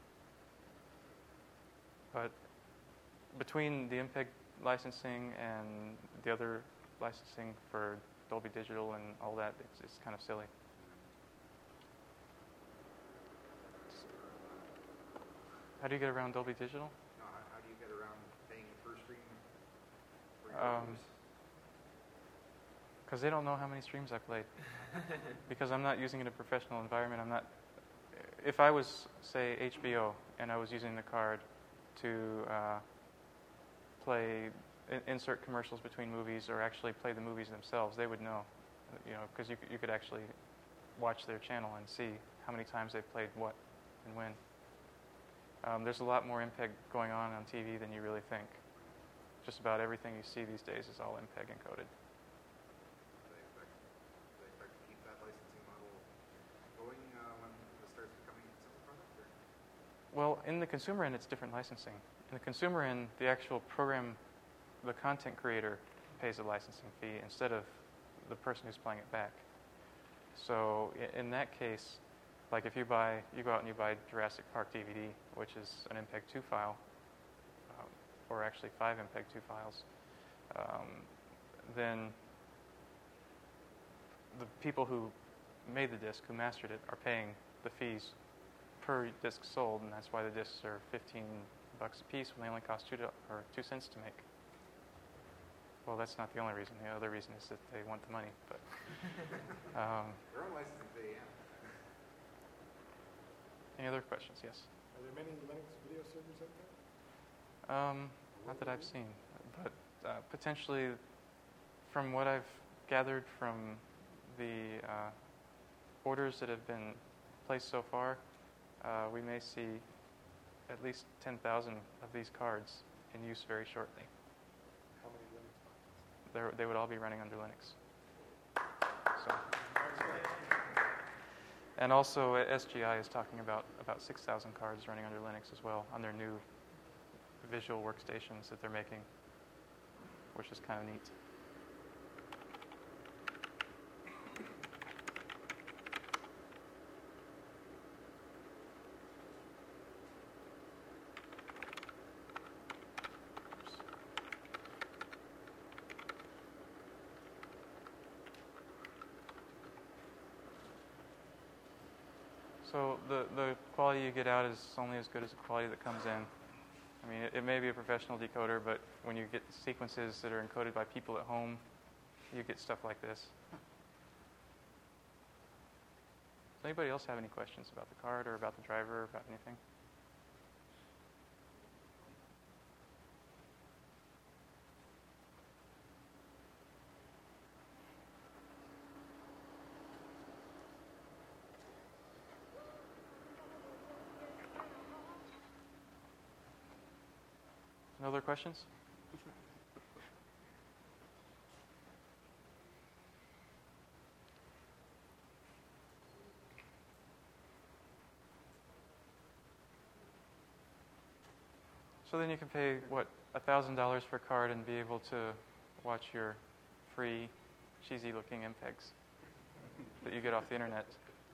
but between the M P E G licensing and the other licensing for Dolby Digital and all that, it's, it's kind of silly. How do you get around Dolby Digital? No, how, how do you get around paying per stream for your Um, use? Because they don't know how many streams I played. Because I'm not using it in a professional environment. I'm not. If I was, say, H B O, and I was using the card to uh, play, in, insert commercials between movies, or actually play the movies themselves, they would know. You know, because you you could actually watch their channel and see how many times they've played what and when. Um, there's a lot more M P E G going on on T V than you really think. Just about everything you see these days is all M P E G encoded. They expect, they expect to keep that licensing model going uh, when this starts becoming a simple product? Or? Well, in the consumer end, it's different licensing. In the consumer end, the actual program, the content creator pays a licensing fee instead of the person who's playing it back. So i- in that case, like if you buy, you go out and you buy Jurassic Park D V D, which is an M P E G two file, um, or actually five M P E G two files, um, then the people who made the disc, who mastered it, are paying the fees per disc sold, and that's why the discs are fifteen bucks a piece when they only cost two do- or two cents to make. Well, that's not the only reason. The other reason is that they want the money. But um, Their own licensing fee, yeah. any other questions? Yes. Are there many Linux video servers out there? Um, not that I've seen, but uh, potentially, from what I've gathered from the uh, orders that have been placed so far, uh, we may see at least ten thousand of these cards in use very shortly. How many Linux they're- they would all be running under Linux. So. And also, uh, S G I is talking about about six thousand cards running under Linux as well on their new visual workstations that they're making, which is kind of neat. So the, the quality you get out is only as good as the quality that comes in. I mean, it, it may be a professional decoder, but when you get sequences that are encoded by people at home, you get stuff like this. Does anybody else have any questions about the card or about the driver or about anything? No other questions? So then you can pay, what, one thousand dollars for a card and be able to watch your free, cheesy-looking M P E Gs that you get off the internet.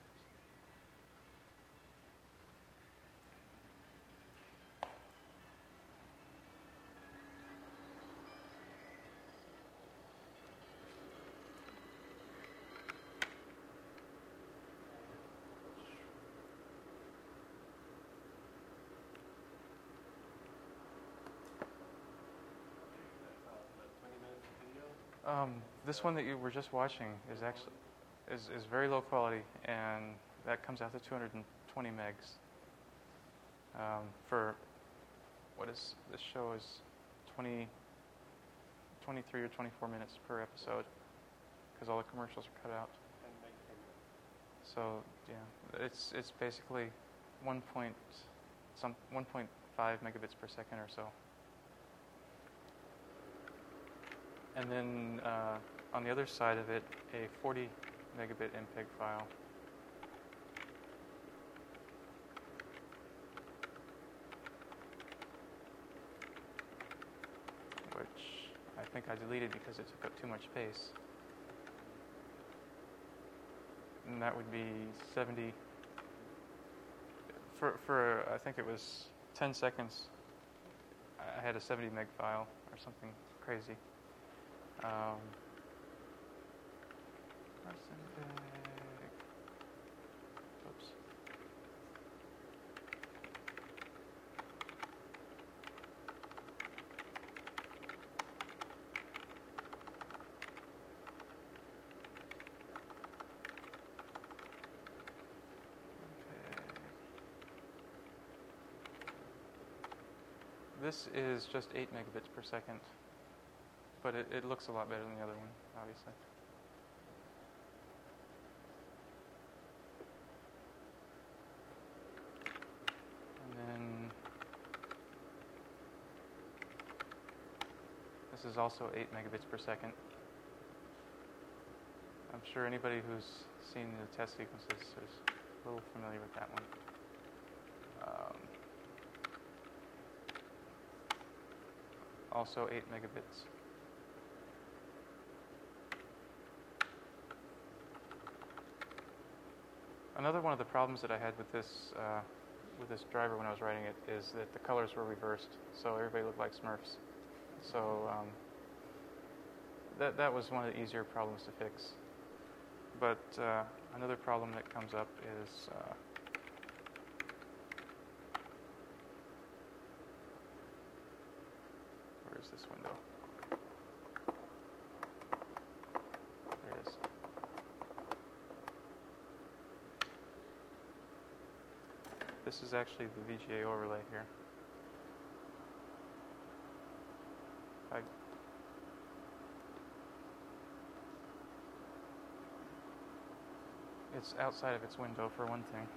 Um, this one that you were just watching is actually is, is very low quality, and that comes out to two hundred twenty megs. Um, for what is this show is twenty, twenty-three or twenty-four minutes per episode, because all the commercials are cut out. So yeah, it's it's basically one point some one point five megabits per second or so. And then uh, on the other side of it, a forty megabit M P E G file. Which I think I deleted because it took up too much space. And that would be seventy. For, for I think it was ten seconds, I had a seventy meg file or something crazy. Um, oops. This is just eight megabits per second. But it, it looks a lot better than the other one, obviously. And then this is also eight megabits per second. I'm sure anybody who's seen the test sequences is a little familiar with that one. Um, also eight megabits. Another one of the problems that I had with this uh, with this driver when I was writing it is that the colors were reversed, so everybody looked like Smurfs. So um, that that was one of the easier problems to fix. But uh, another problem that comes up is uh, where is this window? There it is. This is actually the V G A overlay here. I, it's outside of its window for one thing.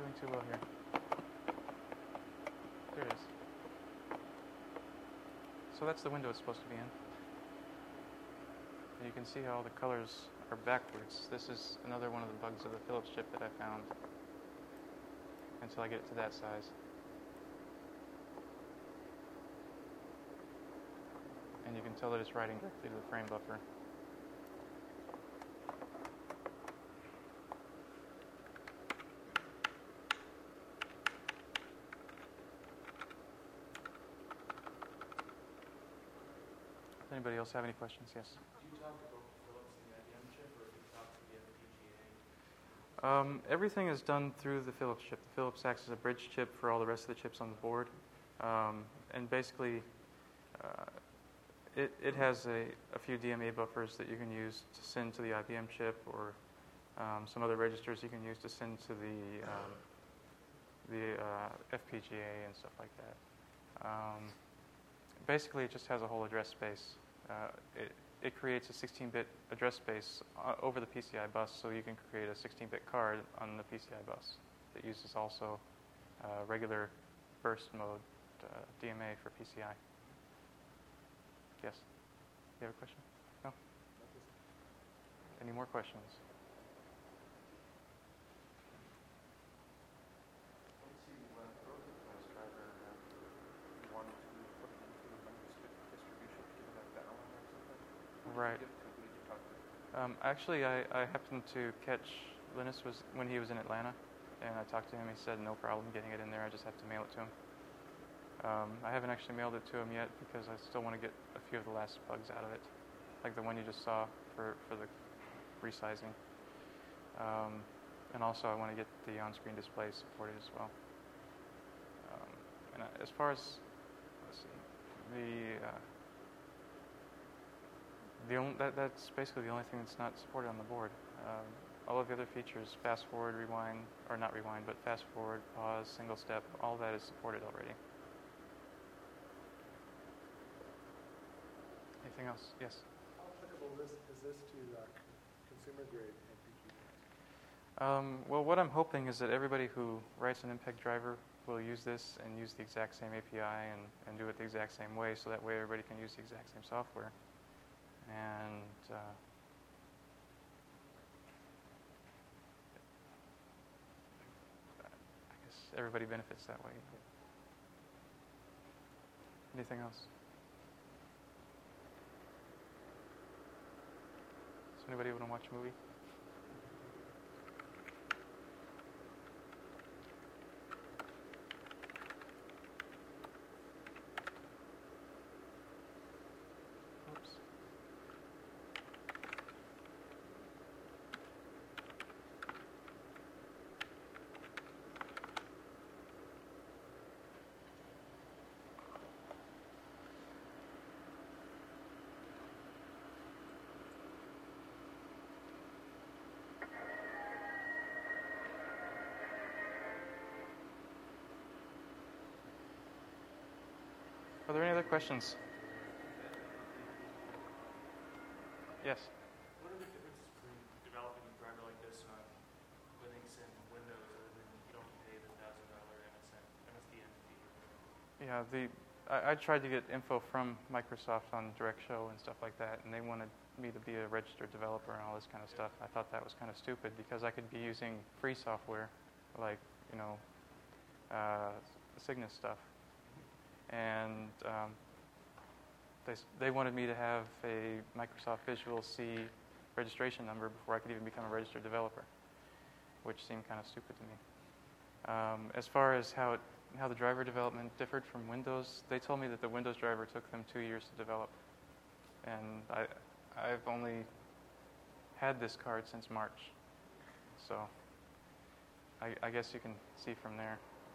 doing too well here. There it is. So that's the window it's supposed to be in. And you can see how all the colors are backwards. This is another one of the bugs of the Philips chip that I found until I get it to that size. And you can tell that it's writing directly to the frame buffer. Does anybody else have any questions? Yes. Do you talk about the Philips and the I B M chip, or do you talk to the F P G A? Um, everything is done through the Philips chip. The Philips acts as a bridge chip for all the rest of the chips on the board. Um, and basically, uh, it, it has a, a few D M A buffers that you can use to send to the I B M chip, or um, some other registers you can use to send to the, um, the uh, F P G A and stuff like that. Um, basically, it just has a whole address space. Uh, it, it creates a sixteen bit address space uh, over the P C I bus, so you can create a sixteen bit card on the P C I bus that uses also uh, regular burst mode uh, D M A for P C I. Yes? You have a question? No? Any more questions? Once you uh, wrote the device driver, uh, you wanted to put it into a Linux distribution to give it a download or something? Who did Right. You give it to? Who did you talk to? Um, actually, I, I happened to catch Linus was when he was in Atlanta, and I talked to him. He said no problem getting it in there. I just have to mail it to him. Um, I haven't actually mailed it to him yet because I still want to get a few of the last bugs out of it, like the one you just saw for, for the resizing. Um, and also, I want to get the on-screen display supported as well. Um, and I, as far as let's see, the uh, The only, that, that's basically the only thing that's not supported on the board. Um, all of the other features, fast forward, rewind, or not rewind, but fast forward, pause, single step, all that is supported already. Anything else? Yes? How applicable is, is this to uh, consumer grade M P G? Um, well, what I'm hoping is that everybody who writes an M P E G driver will use this and use the exact same A P I and, and do it the exact same way, so that way everybody can use the exact same software. And uh, I guess everybody benefits that way. Anything else? Does anybody want to watch a movie? Oops. Are there any other questions? Yes. What are the differences between developing a driver like this on Linux and Windows, other than you don't pay the thousand dollar M S D N fee? Yeah, the I, I tried to get info from Microsoft on DirectShow and stuff like that, and they wanted me to be a registered developer and all this kind of stuff. I thought that was kind of stupid because I could be using free software, like you know, uh, Cygnus stuff, and um, they they wanted me to have a Microsoft Visual C registration number before I could even become a registered developer, which seemed kind of stupid to me. Um, as far as how it how the driver development differed from Windows, they told me that the Windows driver took them two years to develop. And I, I've only had this card since March. So I, I guess you can see from there.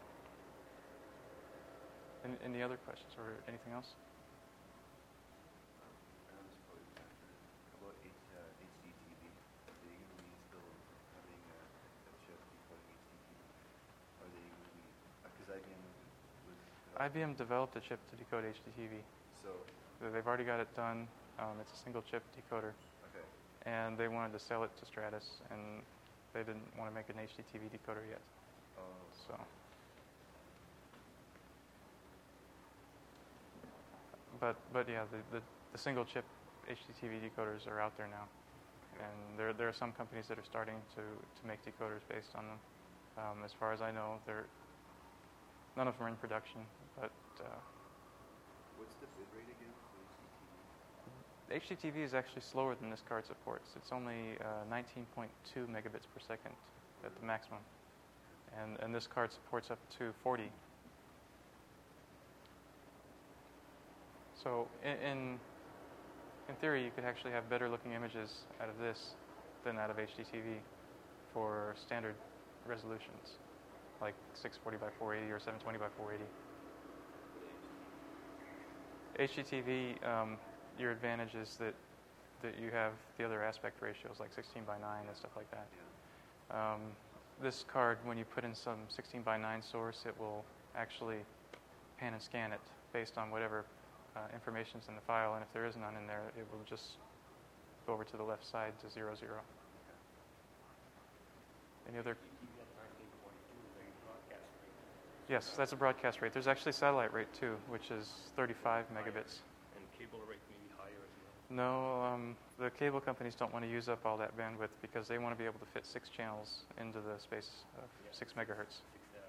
Any, any other questions or anything else? How about H, uh, H D T V? Are they going to be still having a, a chip decoding H D T V? Are they going to be, because I B M was... I B M developed a chip to decode H D T V. So, They've already got it done. Um, it's a single chip decoder. okay. And they wanted to sell it to Stratus, and they didn't want to make an H D T V decoder yet. Oh, So, but but yeah, the, the, the single chip H D T V decoders are out there now, and there there are some companies that are starting to, to make decoders based on them. Um, as far as I know, they're none of them are in production, but uh, what's the bit rate again for H D T V? H D T V is actually slower than this card supports. It's only uh, nineteen point two megabits per second at the maximum, and and this card supports up to forty. So in, in in theory, you could actually have better looking images out of this than out of H D T V for standard resolutions, like six forty by four eighty or seven twenty by four eighty. H D T V, um, your advantage is that, that you have the other aspect ratios like sixteen by nine and stuff like that. Um, this card, when you put in some sixteen by nine source, it will actually pan and scan it based on whatever uh, information's in the file, and if there is none in there, it will just go over to the left side to zero zero. Any other? Yes, that's a broadcast rate. There's actually satellite rate too, which is thirty-five megabits. And cable rate may be higher as well. No, um, the cable companies don't want to use up all that bandwidth because they want to be able to fit six channels into the space of Yeah. six megahertz. Six, uh,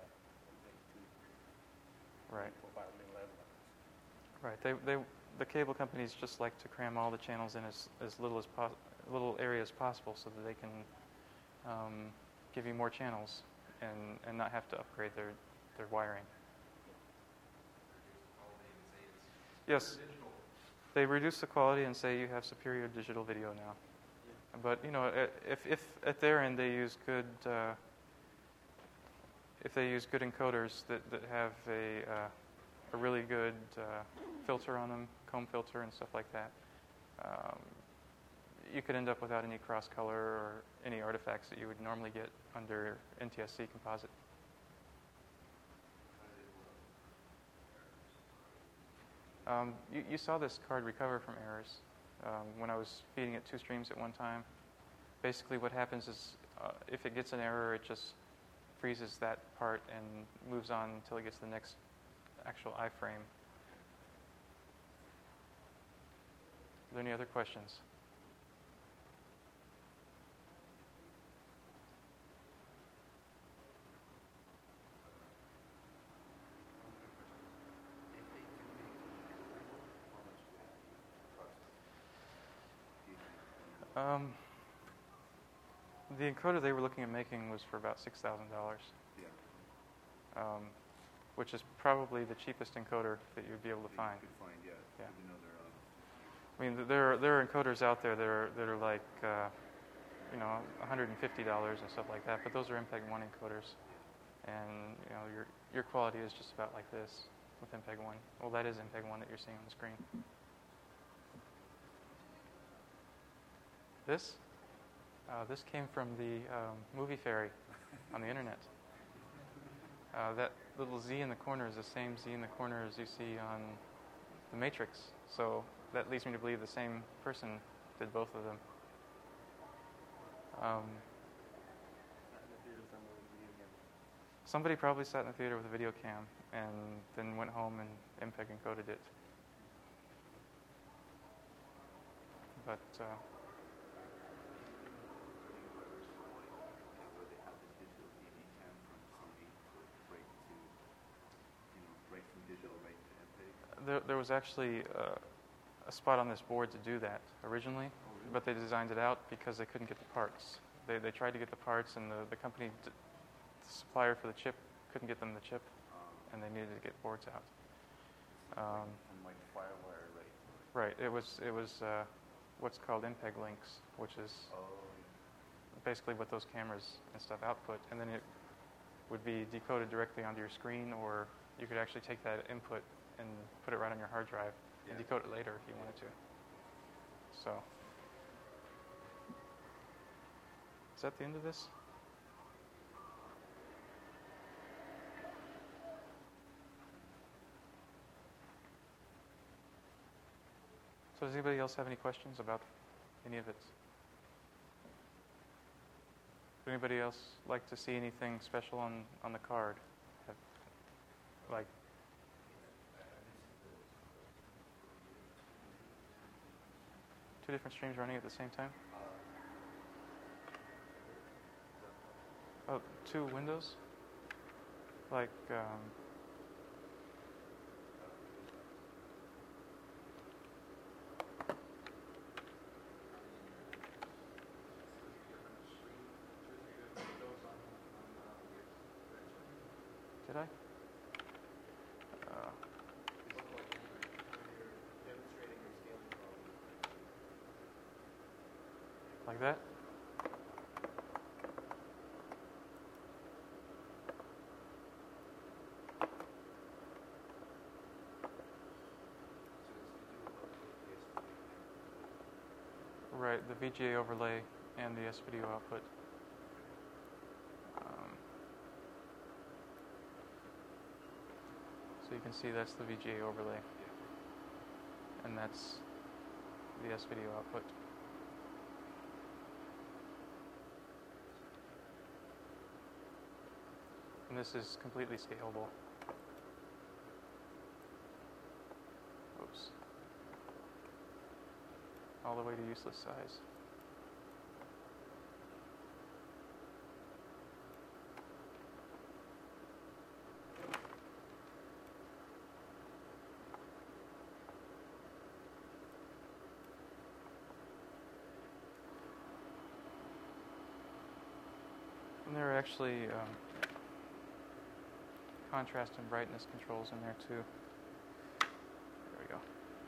Right. four, five, eleven. Right. They, they, the cable companies just like to cram all the channels in as, as little as pos- little area as possible so that they can um, give you more channels and, and not have to upgrade their, their wiring. Yes. They reduce the quality and say you have superior digital video now. But you know, if, if at their end they use good, uh, if they use good encoders that, that have a uh, a really good uh, filter on them, comb filter and stuff like that, um, you could end up without any cross color or any artifacts that you would normally get under N T S C composite. Um, you, you saw this card recover from errors um, when I was feeding it two streams at one time. Basically what happens is uh, if it gets an error, it just freezes that part and moves on until it gets the next actual iframe. Are there any other questions? Um, the encoder they were looking at making was for about six thousand dollars. Yeah. Um, which is probably the cheapest encoder that you'd be able to That find. You could find, yeah. Yeah. Even though they're on. I mean, there are, there are encoders out there that are, that are like, uh, you know, one hundred fifty dollars and stuff like that, but those are M P E G one encoders. And, you know, your, your quality is just about like this with M P E G one. Well, that is M P E G one that you're seeing on the screen. This? Uh, this came from the um, movie fairy on the internet. Uh, that little Z in the corner is the same Z in the corner as you see on The Matrix. So that leads me to believe the same person did both of them. Um, somebody probably sat in the theater with a video cam and then went home and M P E G encoded it. But uh, Where they have the digital D V cam from Sony to break to, you know, right from digital right to M P E G. there, there was actually uh, a spot on this board to do that originally, but they designed it out because they couldn't get the parts. They, they tried to get the parts, and the, the company, d- the supplier for the chip, couldn't get them the chip, and they needed to get boards out. Um, And like Firewire, right? right. It was it was uh, what's called M P E G links, which is Oh, basically what those cameras and stuff output, and then it would be decoded directly onto your screen, or you could actually take that input and put it right on your hard drive and Yeah. decode it later if you wanted to. So, is that the end of this? So does anybody else have any questions about any of it? Would anybody else like to see anything special on, on the card? Have, like, two different streams running at the same time? Oh, two windows? Like, um, did I? Uh, like that? Right, the V G A overlay and the S video output. Um, so you can see that's the V G A overlay. And that's the S video output. And this is completely scalable. Oops. All the way to useless size. And there are actually um, contrast and brightness controls in there too. There we go.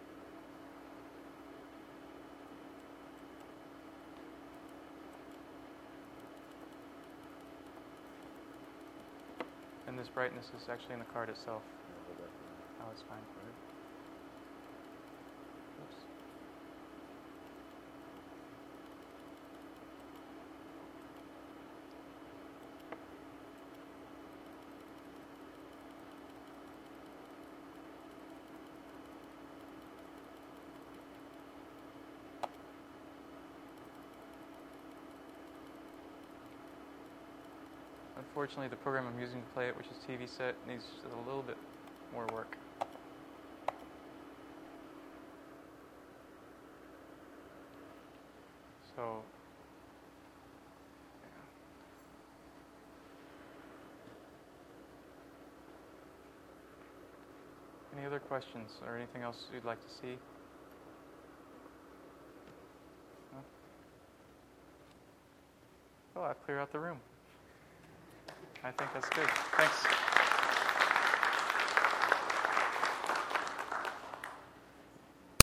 And this brightness is actually in the card itself. Oh, it's fine. Oops. Unfortunately, the program I'm using to play it, which is T V Set, needs just a little bit more work. So, yeah. Any other questions or anything else you'd like to see? No? Oh, I'll clear out the room. I think that's good. Thanks.